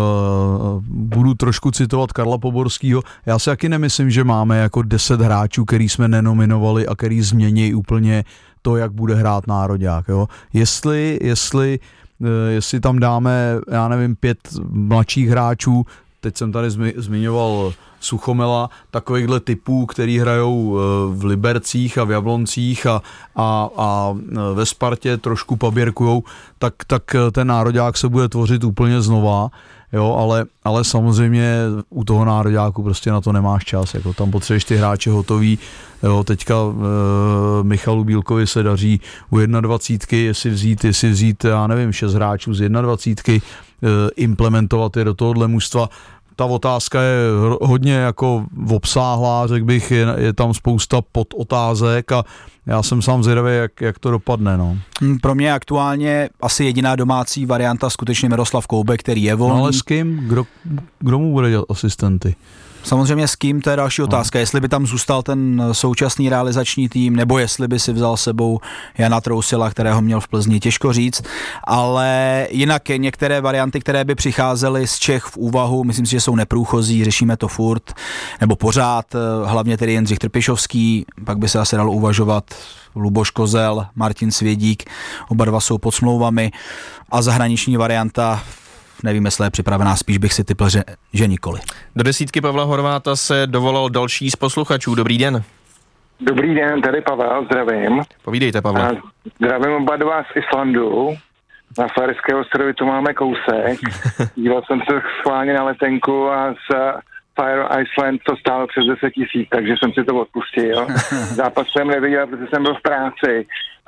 budu trošku citovat Karla Poborskýho, já si taky nemyslím, že máme jako deset hráčů, který jsme nenominovali a který změní úplně to, jak bude hrát nároďák, jo. Jestli, jestli, uh, jestli tam dáme, já nevím, pět mladších hráčů, teď jsem tady zmi, zmiňoval Suchomela, takovýchhle typů, který hrajou v Libercích a v Jabloncích a, a, a ve Spartě trošku paběrkujou, tak, tak ten nároďák se bude tvořit úplně znova, jo, ale, ale samozřejmě u toho nároďáku prostě na to nemáš čas, jako tam potřebuješ ty hráče hotový, jo, teďka e, Michalu Bílkovi se daří u jednadvacítky, jestli vzít, jestli vzít, já nevím, šest hráčů z jednadvacítky, e, implementovat je do tohohle mužstva. Ta otázka je hodně jako obsáhlá, řekl bych, je, je tam spousta podotázek a já jsem sám zvědavý, jak, jak to dopadne. No. Pro mě aktuálně asi jediná domácí varianta skutečně Miroslav Koubek, který je volný. No ale s kým? Kdo, kdo mu bude dělat asistenty? Samozřejmě s kým, to je další otázka. No. Jestli by tam zůstal ten současný realizační tým, nebo jestli by si vzal sebou Jana Trousila, kterého měl v Plzni, těžko říct. Ale jinak některé varianty, které by přicházely z Čech v úvahu, myslím si, že jsou neprůchozí, řešíme to furt, nebo pořád, hlavně tedy Jindřich Trpišovský, pak by se asi dalo uvažovat Luboš Kozel, Martin Svědík, oba dva jsou pod smlouvami a zahraniční varianta, nevím, jestli je připravená, spíš bych si typl, že, že nikoli. Do desítky Pavla Horváta se dovolal další z posluchačů. Dobrý den. Dobrý den, tady Pavel, zdravím. Povídejte, Pavle. Zdravím oba dva z Islandu. Na Faerské ostrovy tu máme kousek. Díval jsem se schválně na letenku a z Fire Iceland to stálo přes deset tisíc, takže jsem si to odpustil. Zápas jsem neviděl, protože jsem byl v práci.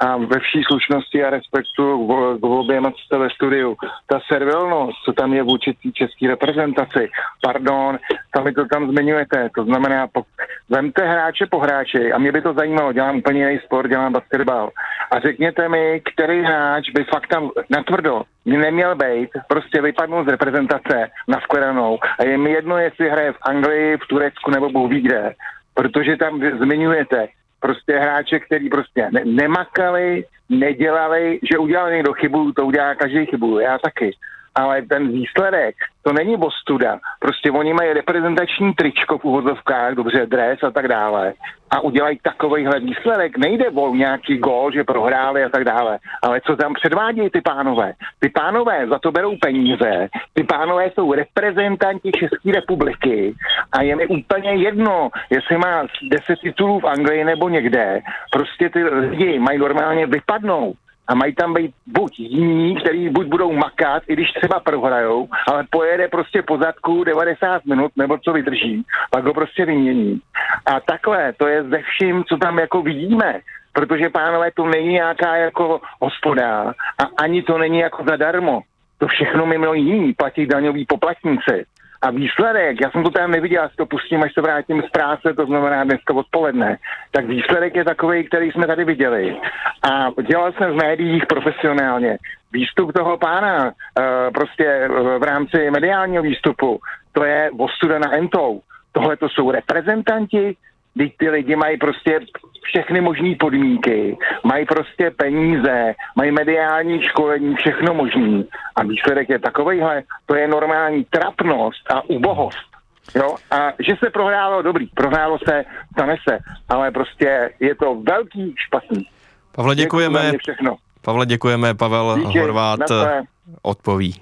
a ve vší slušnosti a respektu k oběma, co jste ve studiu. Ta servilnost, co tam je vůči té české reprezentaci, pardon, sami to tam zmiňujete, to znamená, po, vemte hráče po hráči a mě by to zajímalo, dělám úplně jiný sport, dělám basketbal a řekněte mi, který hráč by fakt tam natvrdo neměl být, prostě vypadnout z reprezentace na shledanou a je mi jedno, jestli hraje v Anglii, v Turecku nebo Bůh ví kde, protože tam zmiňujete prostě hráče, který prostě ne- nemakali, nedělali, že udělal někdo chybu, to udělá každý chybu, já taky. Ale ten výsledek, to není ostuda. Prostě oni mají reprezentační tričko v uvozovkách, dobře, dres a tak dále. A udělají takovejhle výsledek. Nejde o nějaký gól, že prohráli a tak dále. Ale co tam předvádějí ty pánové? Ty pánové za to berou peníze. Ty pánové jsou reprezentanti České republiky. A je mi úplně jedno, jestli má deset titulů v Anglii nebo někde. Prostě ty lidi mají normálně vypadnout. A mají tam být buď jiní, který buď budou makat, i když třeba prohrajou, ale pojede prostě po zadku devadesát minut, nebo co vydrží, pak ho prostě vymění. A takhle, to je ze vším, co tam jako vidíme, protože pánové, to není nějaká jako hospoda a ani to není jako zadarmo. To všechno mimo jiní platí daňoví poplatníci. A výsledek, já jsem to tam neviděl, já si to pustím, až se vrátím z práce, to znamená dneska odpoledne, tak výsledek je takový, který jsme tady viděli. A dělal jsem v médiích profesionálně. Výstup toho pána, uh, prostě uh, v rámci mediálního výstupu, to je ostuda na entou. Tohle to jsou reprezentanti, když ty lidi mají prostě všechny možné podmínky, mají prostě peníze, mají mediální školení, všechno možný. A výsledek je takovejhle, to je normální trapnost a ubohost. Jo? A že se prohrálo, dobrý, prohrálo se, stane se, ale prostě je to velký špatný. Pavle, děkujeme. Pavle, děkujeme, Pavel Díky, Horvát odpoví.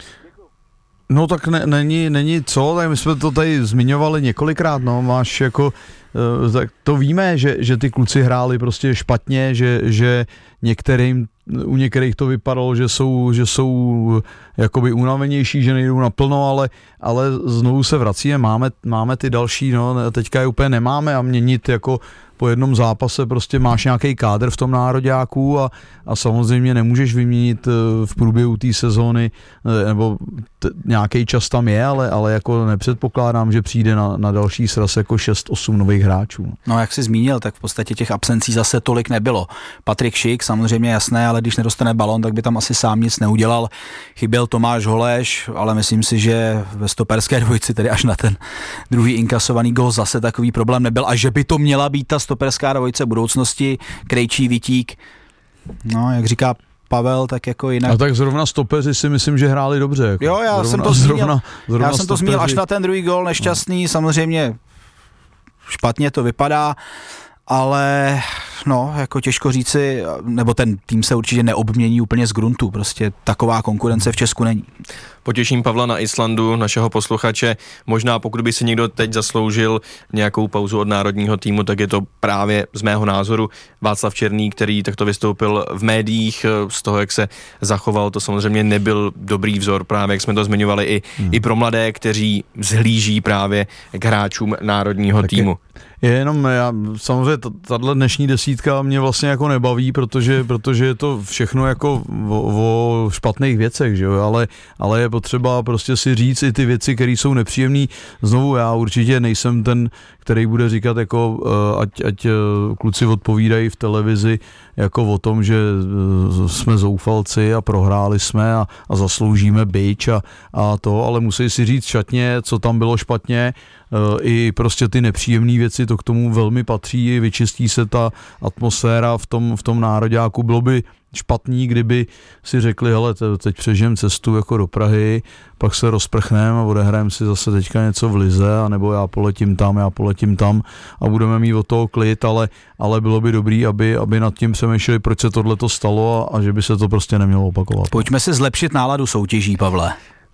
No tak ne, není, není co, tak my jsme to tady zmiňovali několikrát, no, máš jako, tak to víme, že, že ty kluci hráli prostě špatně, že, že některým, u některých to vypadalo, že jsou, že jsou jakoby unavenější, že nejdou naplno, ale, ale znovu se vracíme, máme, máme ty další, no, teďka je úplně nemáme a měnit jako po jednom zápase prostě máš nějaký kádr v tom nároďáku a, a samozřejmě nemůžeš vyměnit v průběhu té sezóny, nebo t- nějaký čas tam je, ale, ale jako nepředpokládám, že přijde na, na další sraz jako šest osm nových hráčů. No jak jsi zmínil, tak v podstatě těch absencí zase tolik nebylo. Patrik Šik, samozřejmě jasné, ale když nedostane balon, tak by tam asi sám nic neudělal. Chyběl Tomáš Holeš, ale myslím si, že ve stoperské dvojici, tedy až na ten druhý inkasovaný gól, zase takový problém nebyl a že by to měla být ta stoperská dvojice budoucnosti, Krejčí, Vítík. No, jak říká Pavel, tak jako jinak. A tak zrovna stopeři si myslím, že hráli dobře. Jako. Jo, já zrovna, jsem to zmínil, zrovna, zrovna já jsem to zmínil až na ten druhý gól, nešťastný, no. Samozřejmě špatně to vypadá, ale no, jako těžko říci, nebo ten tým se určitě neobmění úplně z gruntu, prostě taková konkurence v Česku není. Potěším Pavla na Islandu, našeho posluchače. Možná pokud by si někdo teď zasloužil nějakou pauzu od národního týmu, tak je to právě z mého názoru Václav Černý, který takto vystoupil v médiích. Z toho, jak se zachoval, to samozřejmě nebyl dobrý vzor, právě jak jsme to zmiňovali i, hmm. i pro mladé, kteří zhlíží právě k hráčům národního tak týmu. Je, je jenom, já, samozřejmě tato dnešní desítka mě vlastně jako nebaví, protože, protože je to všechno jako o, o špatných věcech, že jo, ale, ale je potřeba prostě si říct i ty věci, které jsou nepříjemné. Znovu já určitě nejsem ten, který bude říkat jako ať, ať kluci odpovídají v televizi jako o tom, že jsme zoufalci a prohráli jsme a, a zasloužíme bič a, a to, ale musí si říct šatně, co tam bylo špatně, i prostě ty nepříjemné věci, to k tomu velmi patří, vyčistí se ta atmosféra v tom, v tom nároďáku. Bylo by špatný, kdyby si řekli, hele, teď přežijem cestu jako do Prahy, pak se rozprchneme a odehrajeme si zase teďka něco v lize, anebo já poletím tam, já poletím tam a budeme mít od toho klid, ale, ale bylo by dobrý, aby, aby nad tím přemýšleli, proč se tohleto stalo a, a že by se to prostě nemělo opakovat. Pojďme si zlepšit náladu soutěží, Pavle.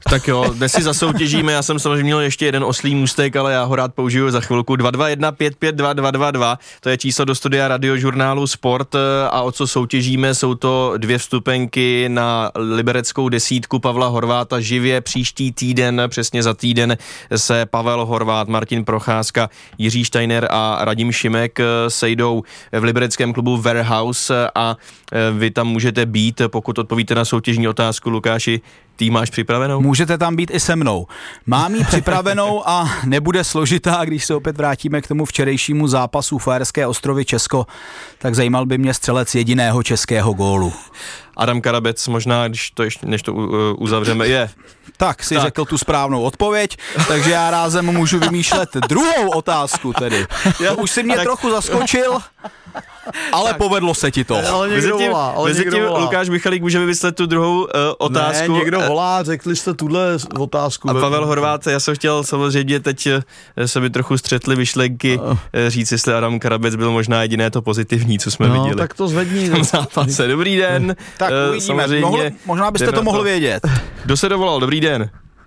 Tak jo, dnes si zasoutěžíme, já jsem samozřejmě měl ještě jeden oslý můstek, ale já ho rád použiju za chvilku. dva dva jedna pět pět dva dva dva dva, to je číslo do studia radiožurnálu Sport a o co soutěžíme, jsou to dvě vstupenky na libereckou desítku Pavla Horváta živě příští týden, přesně za týden se Pavel Horvát, Martin Procházka, Jiří Steiner a Radim Šimek sejdou v libereckém klubu Warehouse a vy tam můžete být, pokud odpovíte na soutěžní otázku. Lukáši, ty máš připravenou? Můžete tam být i se mnou. Mám ji připravenou a nebude složitá, když se opět vrátíme k tomu včerejšímu zápasu Faerské ostrovy Česko, tak zajímal by mě střelec jediného českého gólu. Adam Karabec, možná, když to ještě, než to uzavřeme, je. Tak si tak. Řekl tu správnou odpověď, takže já rázem můžu vymýšlet druhou otázku tedy. Já už si mě tak trochu zaskočil, ale tak. Povedlo se ti to. Ale někdo tím, volá, ale někdo tím volá. Lukáš Michalík může vymyslet tu druhou uh, otázku. Ne, někdo volá, řekli jste tuhle otázku. A Pavel Horvát, já jsem chtěl samozřejmě, teď se mi trochu střetly myšlenky, uh. říct, jestli Adam Karabec byl možná jediné to pozitivní, co jsme no, viděli. No, tak to zvedni. V zápase. Dobrý den. Tak uvidíme, Mohl, možná byste to mohl vědět. Kdo se dovolal? Dobrý den.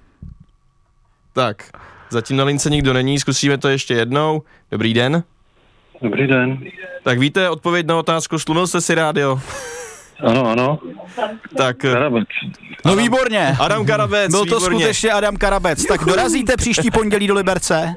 Tak, zatím na lince nikdo není, zkusíme to ještě jednou. Dobrý den. Dobrý den. Tak víte odpověď na otázku, slumil jste si rádio? Ano, ano. Tak. Karabec. No výborně. Adam Karabec, Byl to výborně. skutečně Adam Karabec. Tak dorazíte příští pondělí do Liberce?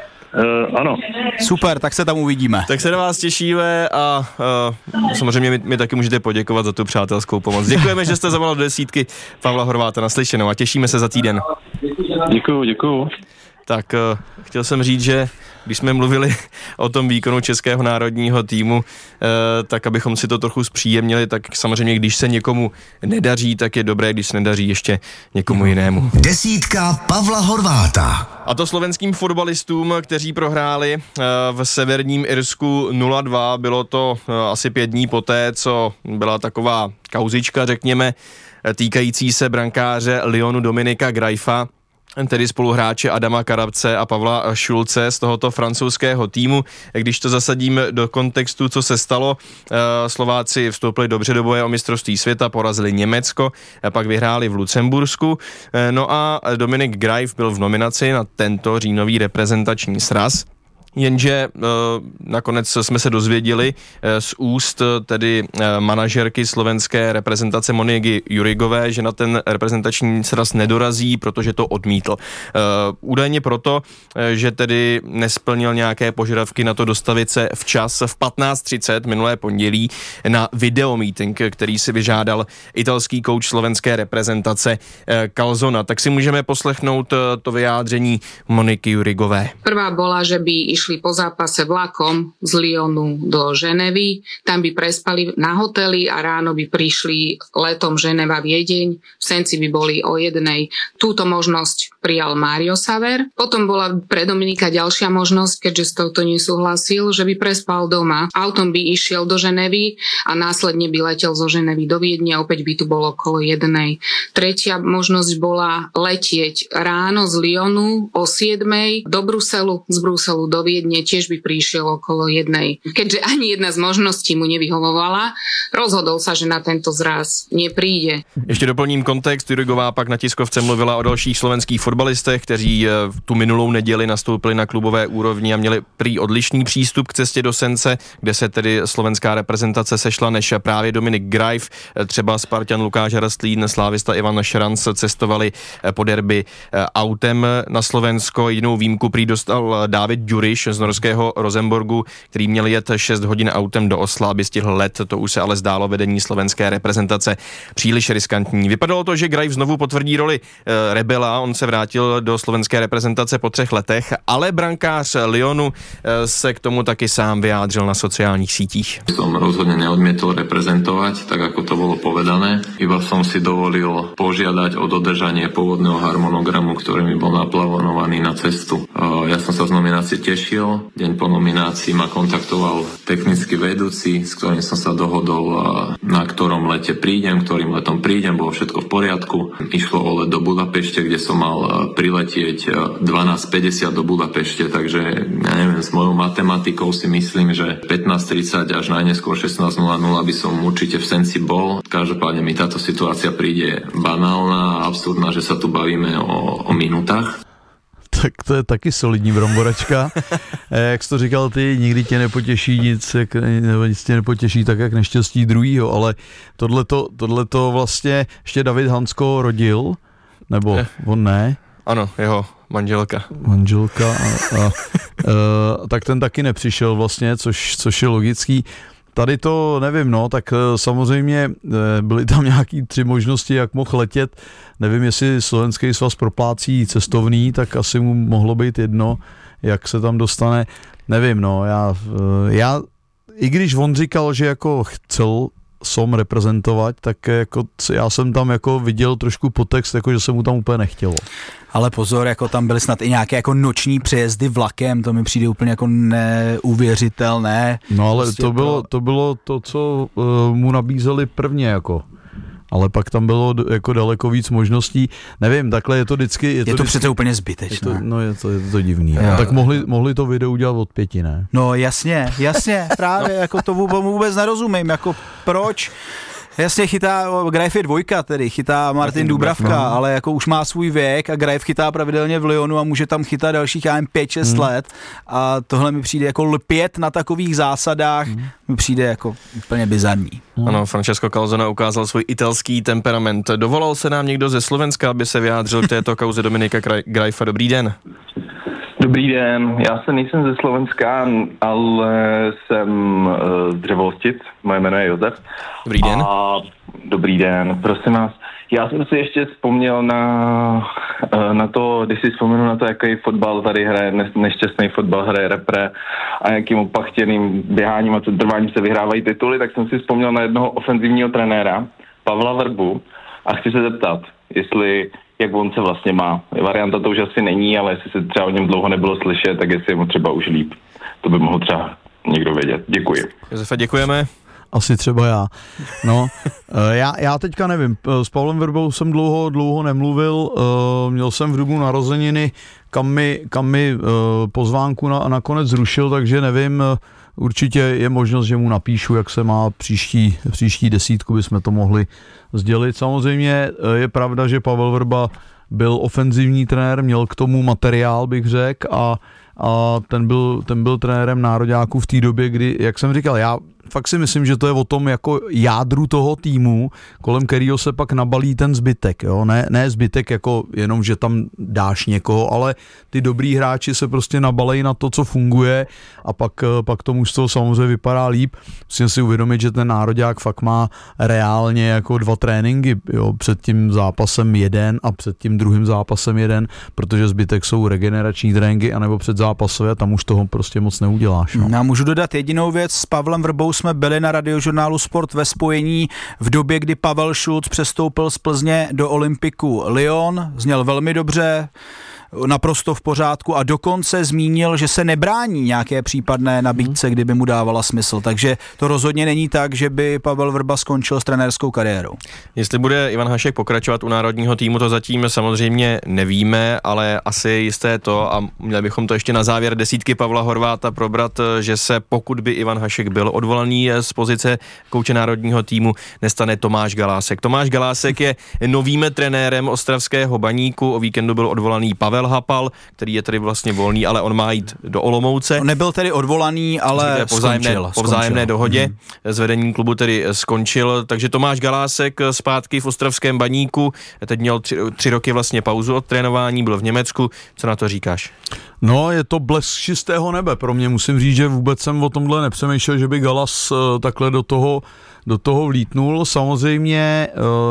Uh, ano. Super, tak se tam uvidíme. Tak se na vás těšíme a uh, samozřejmě mi, mi taky můžete poděkovat za tu přátelskou pomoc. Děkujeme, že jste zavolal do desítky Pavla Horváta, naslyšenou a těšíme se za týden. Děkuju, děkuju. Tak uh, chtěl jsem říct, že když jsme mluvili o tom výkonu českého národního týmu, eh, tak abychom si to trochu zpříjemnili, tak samozřejmě, když se někomu nedaří, tak je dobré, když se nedaří ještě někomu jinému. Desítka Pavla Horváta. A to slovenským fotbalistům, kteří prohráli eh, v severním Irsku nula dva, bylo to eh, asi pět dní poté, co byla taková kauzička, řekněme, týkající se brankáře Lyonu Dominika Grajfa, tedy spoluhráče Adama Karabce a Pavla Šulce z tohoto francouzského týmu. Když to zasadím do kontextu, co se stalo, Slováci vstoupili dobře do boje o mistrovství světa, porazili Německo, pak vyhráli v Lucembursku, no a Dominik Grajf byl v nominaci na tento říjnový reprezentační sraz. Jenže e, nakonec jsme se dozvěděli e, z úst tedy e, manažerky slovenské reprezentace Moniky Jurigové, že na ten reprezentační sraz nedorazí, protože to odmítl. E, údajně proto, e, že tedy nesplnil nějaké požadavky na to dostavit se včas v patnáct třicet minulé pondělí na videomeeting, který si vyžádal italský kouč slovenské reprezentace e, Calzona. Tak si můžeme poslechnout e, to vyjádření Moniky Jurigové. Prvá bola, že by išli po zápase vlakom z Lyonu do Ženevy, tam by prespali na hoteli a ráno by prišli letom Ženeva Viedeň, v Senci by boli o jednej. Túto možnosť prijal Mário Saver. Potom bola pre Dominika ďalšia možnosť, keďže s touto nesúhlasil, že by prespal doma. Autom by išiel do Ženevy a následne by letel zo Ženevy do Viedne, opäť by tu bolo okolo jednej. Tretia možnosť bola letieť ráno z Lyonu o siedmej do Bruselu, z Bruselu do Viedne, tiež by prišiel okolo jednej. Keďže ani jedna z možností mu nevyhovovala, rozhodol sa, že na tento zraz nepríde. Ještě doplním kontext. Jurigová pak na tiskovce mluvila o dalších slovenských fotbalistech, kteří tu minulou neděli nastoupili na klubové úrovni a měli prý odlišný přístup k cestě do Sence, kde se tedy slovenská reprezentace sešla, než právě Dominik Grajf, třeba Spartan Lukáš Rastlín, slávista Ivan Šranc cestovali po derby autem na Slovensko. Jedinou výjimku prý dostal Dávid Ďuriš z norského Rosenborgu, který měl jet šest hodin autem do Osla, aby stihl let. To už se ale zdálo vedení slovenské reprezentace příliš riskantní. Vypadalo to, že Grajf znovu potvrdí roli e, rebela. On se vrátil do slovenské reprezentace po třech letech, ale brankář Lyonu e, se k tomu taky sám vyjádřil na sociálních sítích. Som rozhodne neodmietol reprezentovať, tak ako to bolo povedané. Iba som si dovolil požiadať o dodržanie pôvodného harmonogramu, ktorý mi bol naplánovaný na cestu. E, ja som sa z nominácie tešil. prišiel. Deň po nominácii ma kontaktoval technický vedúci, s ktorým som sa dohodol, na ktorom lete prídem, ktorým letom prídem, bolo všetko v poriadku. Išlo o let do Budapešte, kde som mal priletieť dvanásť päťdesiat do Budapešte, takže ja neviem, s mojou matematikou si myslím, že pätnásť tridsať až najneskôr šestnásť nula nula by som určite v Senci bol. Každopádne mi táto situácia príde banálna a absurdná, že sa tu bavíme o, o minútach. Tak to je taky solidní bromboračka. Jak jsi to říkal ty, nikdy tě nepotěší nic, jak, nebo nic tě nepotěší tak, jak neštěstí druhýho, ale tohleto, tohleto vlastně ještě David Hansko rodil, nebo je. On ne? Ano, jeho manželka. Manželka a, a, a, tak ten taky nepřišel vlastně, což, což je logický. Tady to nevím, no, tak samozřejmě byly tam nějaký tři možnosti, jak mohl letět. Nevím, jestli Slovenský svaz proplácí cestovný, tak asi mu mohlo být jedno, jak se tam dostane. Nevím, no, já, já i když on říkal, že jako chcel som reprezentovat, tak jako já jsem tam jako viděl trošku podtext, jako že se mu tam úplně nechtělo. Ale pozor, jako tam byly snad i nějaké jako noční přejezdy vlakem, to mi přijde úplně jako neuvěřitelné. No ale prostě to bylo to, bylo to co uh, mu nabízeli prvně jako. Ale pak tam bylo jako daleko víc možností. Nevím, takhle je to vždycky... Je, je to, to vždycky, přece úplně zbytečné. Je to, no je to, je to divný. No, tak mohli, mohli to video udělat od pěti, ne? No jasně, jasně, právě, jako to vůbec nerozumím, jako proč... Jasně chytá, Greif je dvojka tedy, chytá Martin, Martin Dubravka, no. Ale jako už má svůj věk a Greif chytá pravidelně v Lyonu a může tam chytat dalších, já jen pět šest hmm. let a tohle mi přijde jako lpět na takových zásadách, hmm. mi přijde jako úplně bizarní. Hmm. Ano, Francesco Calzona ukázal svůj italský temperament. Dovolal se nám někdo ze Slovenska, aby se vyjádřil k této kauze Dominika Greifa. Dobrý den. Dobrý den, já se nejsem ze Slovenska, ale jsem uh, dřevohostic, moje jméno je Josef. Dobrý den. A, dobrý den, prosím vás. Já jsem si ještě vzpomněl na, uh, na to, když si vzpomenu na to, jaký fotbal tady hraje, ne, nešťastný fotbal hraje repre a jakým opachtěným běháním a trváním se vyhrávají tituly, tak jsem si vzpomněl na jednoho ofenzivního trenéra, Pavla Vrbu, a chci se zeptat, jestli jak on se vlastně má. Varianta to už asi není, ale jestli se třeba o něm dlouho nebylo slyšet, tak jestli je mu třeba už líp. To by mohl třeba někdo vědět. Děkuji. Josefe, děkujeme. Asi třeba já. No, já, já teďka nevím, s Pavlem Vrbou jsem dlouho, dlouho nemluvil, měl jsem v Dubnu narozeniny, kam mi, kam mi pozvánku na, nakonec zrušil, takže nevím, určitě je možnost, že mu napíšu, jak se má příští, příští desítku, bychom to mohli sdělit. Samozřejmě je pravda, že Pavel Vrba byl ofenzivní trenér, měl k tomu materiál, bych řekl, a, a ten byl, ten byl trenérem nároďáků v té době, kdy, jak jsem říkal, já fakt si myslím, že to je o tom jako jádru toho týmu, kolem kterého se pak nabalí ten zbytek, jo? Ne, ne zbytek jako jenom, že tam dáš někoho, ale ty dobrý hráči se prostě nabalejí na to, co funguje a pak, pak to mužstvo samozřejmě vypadá líp. Musím si uvědomit, že ten nároďák fakt má reálně jako dva tréninky, jo? Před tím zápasem jeden a před tím druhým zápasem jeden, protože zbytek jsou regenerační tréninky anebo před zápasové a tam už toho prostě moc neuděláš. No. Já můžu dodat jedinou věc, s Pavlem Vrbou jsme byli na Radiožurnálu Sport ve spojení v době, kdy Pavel Šulc přestoupil z Plzně do Olympiku Lyon, zněl velmi dobře, naprosto v pořádku a dokonce zmínil, že se nebrání nějaké případné nabídce, kdyby mu dávala smysl. Takže to rozhodně není tak, že by Pavel Vrba skončil s trenérskou kariérou. Jestli bude Ivan Hašek pokračovat u národního týmu, to zatím samozřejmě nevíme, ale asi jisté to, a měli bychom to ještě na závěr desítky Pavla Horváta probrat, že se pokud by Ivan Hašek byl odvolaný z pozice kouče národního týmu, nestane Tomáš Galásek. Tomáš Galásek je novým trenérem ostravského Baníku, o víkendu byl odvolaný Pavel Hapal, který je tedy vlastně volný, ale on má jít do Olomouce. On nebyl tedy odvolaný, ale po vzájemné, skončil. Po vzájemné dohodě mm. s vedením klubu tedy skončil, takže Tomáš Galásek zpátky v ostravském Baníku, teď měl tři, tři roky vlastně pauzu od trénování, byl v Německu. Co na to říkáš? No, je to blesk čistého nebe. Pro mě musím říct, že vůbec jsem o tomhle nepřemýšlel, že by Galas takhle do toho do toho vlítnul. Samozřejmě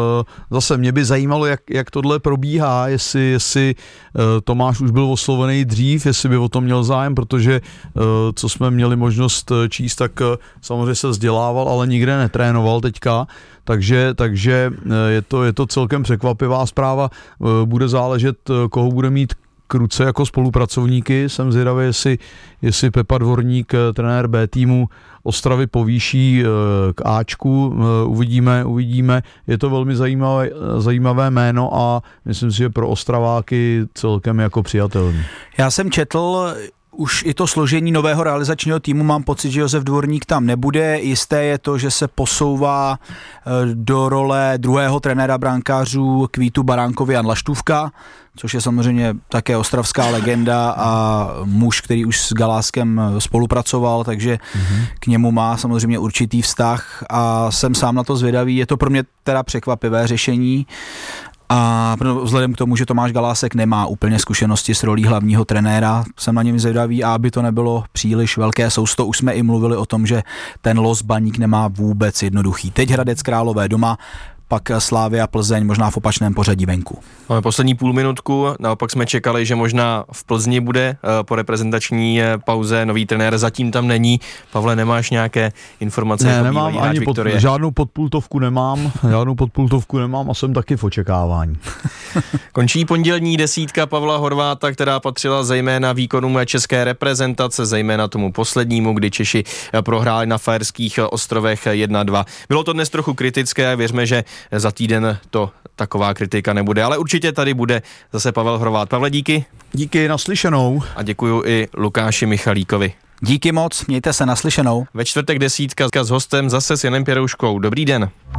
zase mě by zajímalo, jak, jak tohle probíhá, jestli, jestli Tomáš už byl oslovený dřív, jestli by o tom měl zájem, protože co jsme měli možnost číst, tak samozřejmě se vzdělával, ale nikde netrénoval teďka, takže, takže je to, je to celkem překvapivá zpráva. Bude záležet, koho bude mít k ruce jako spolupracovníky. Jsem zvědavý, jestli, jestli Pepa Dvorník, trenér B týmu Ostravy, povýší k Ačku. Uvidíme, uvidíme. Je to velmi zajímavé, zajímavé jméno a myslím si, že pro Ostraváky celkem jako přijatelný. Já jsem četl už i to složení nového realizačního týmu, mám pocit, že Josef Dvorník tam nebude. Jisté je to, že se posouvá do role druhého trenéra brankářů k Vítu Baránkovi Jan Laštůvka, což je samozřejmě také ostravská legenda a muž, který už s Galáskem spolupracoval, takže mm-hmm. k němu má samozřejmě určitý vztah a jsem sám na to zvědavý. Je to pro mě teda překvapivé řešení. A vzhledem k tomu, že Tomáš Galásek nemá úplně zkušenosti s rolí hlavního trenéra, jsem na něm zvědavý, a aby to nebylo příliš velké sousto, už jsme i mluvili o tom, že ten los Baník nemá vůbec jednoduchý. Teď Hradec Králové doma, pak Slavia Plzeň možná v opačném pořadí venku. Máme poslední půl minutku, naopak jsme čekali, že možná v Plzni bude po reprezentační pauze nový trenér, zatím tam není. Pavle, nemáš nějaké informace? Ne, jako nemám ani pod, žádnou podpultovku nemám, žádnou podpultovku nemám a jsem taky v očekávání. Končí pondělní desítka Pavla Horváta, která patřila zejména výkonům české reprezentace, zejména tomu poslednímu, kdy Češi prohráli na Faerských ostrovech jedna dva. Bylo to dnes trochu kritické, věřme, že za týden to taková kritika nebude, ale určitě tady bude zase Pavel Horvát. Pavle, díky. Díky, naslyšenou. A děkuju i Lukáši Michalíkovi. Díky moc, mějte se, naslyšenou. Ve čtvrtek desítka s hostem zase s Janem Pěrouškou. Dobrý den.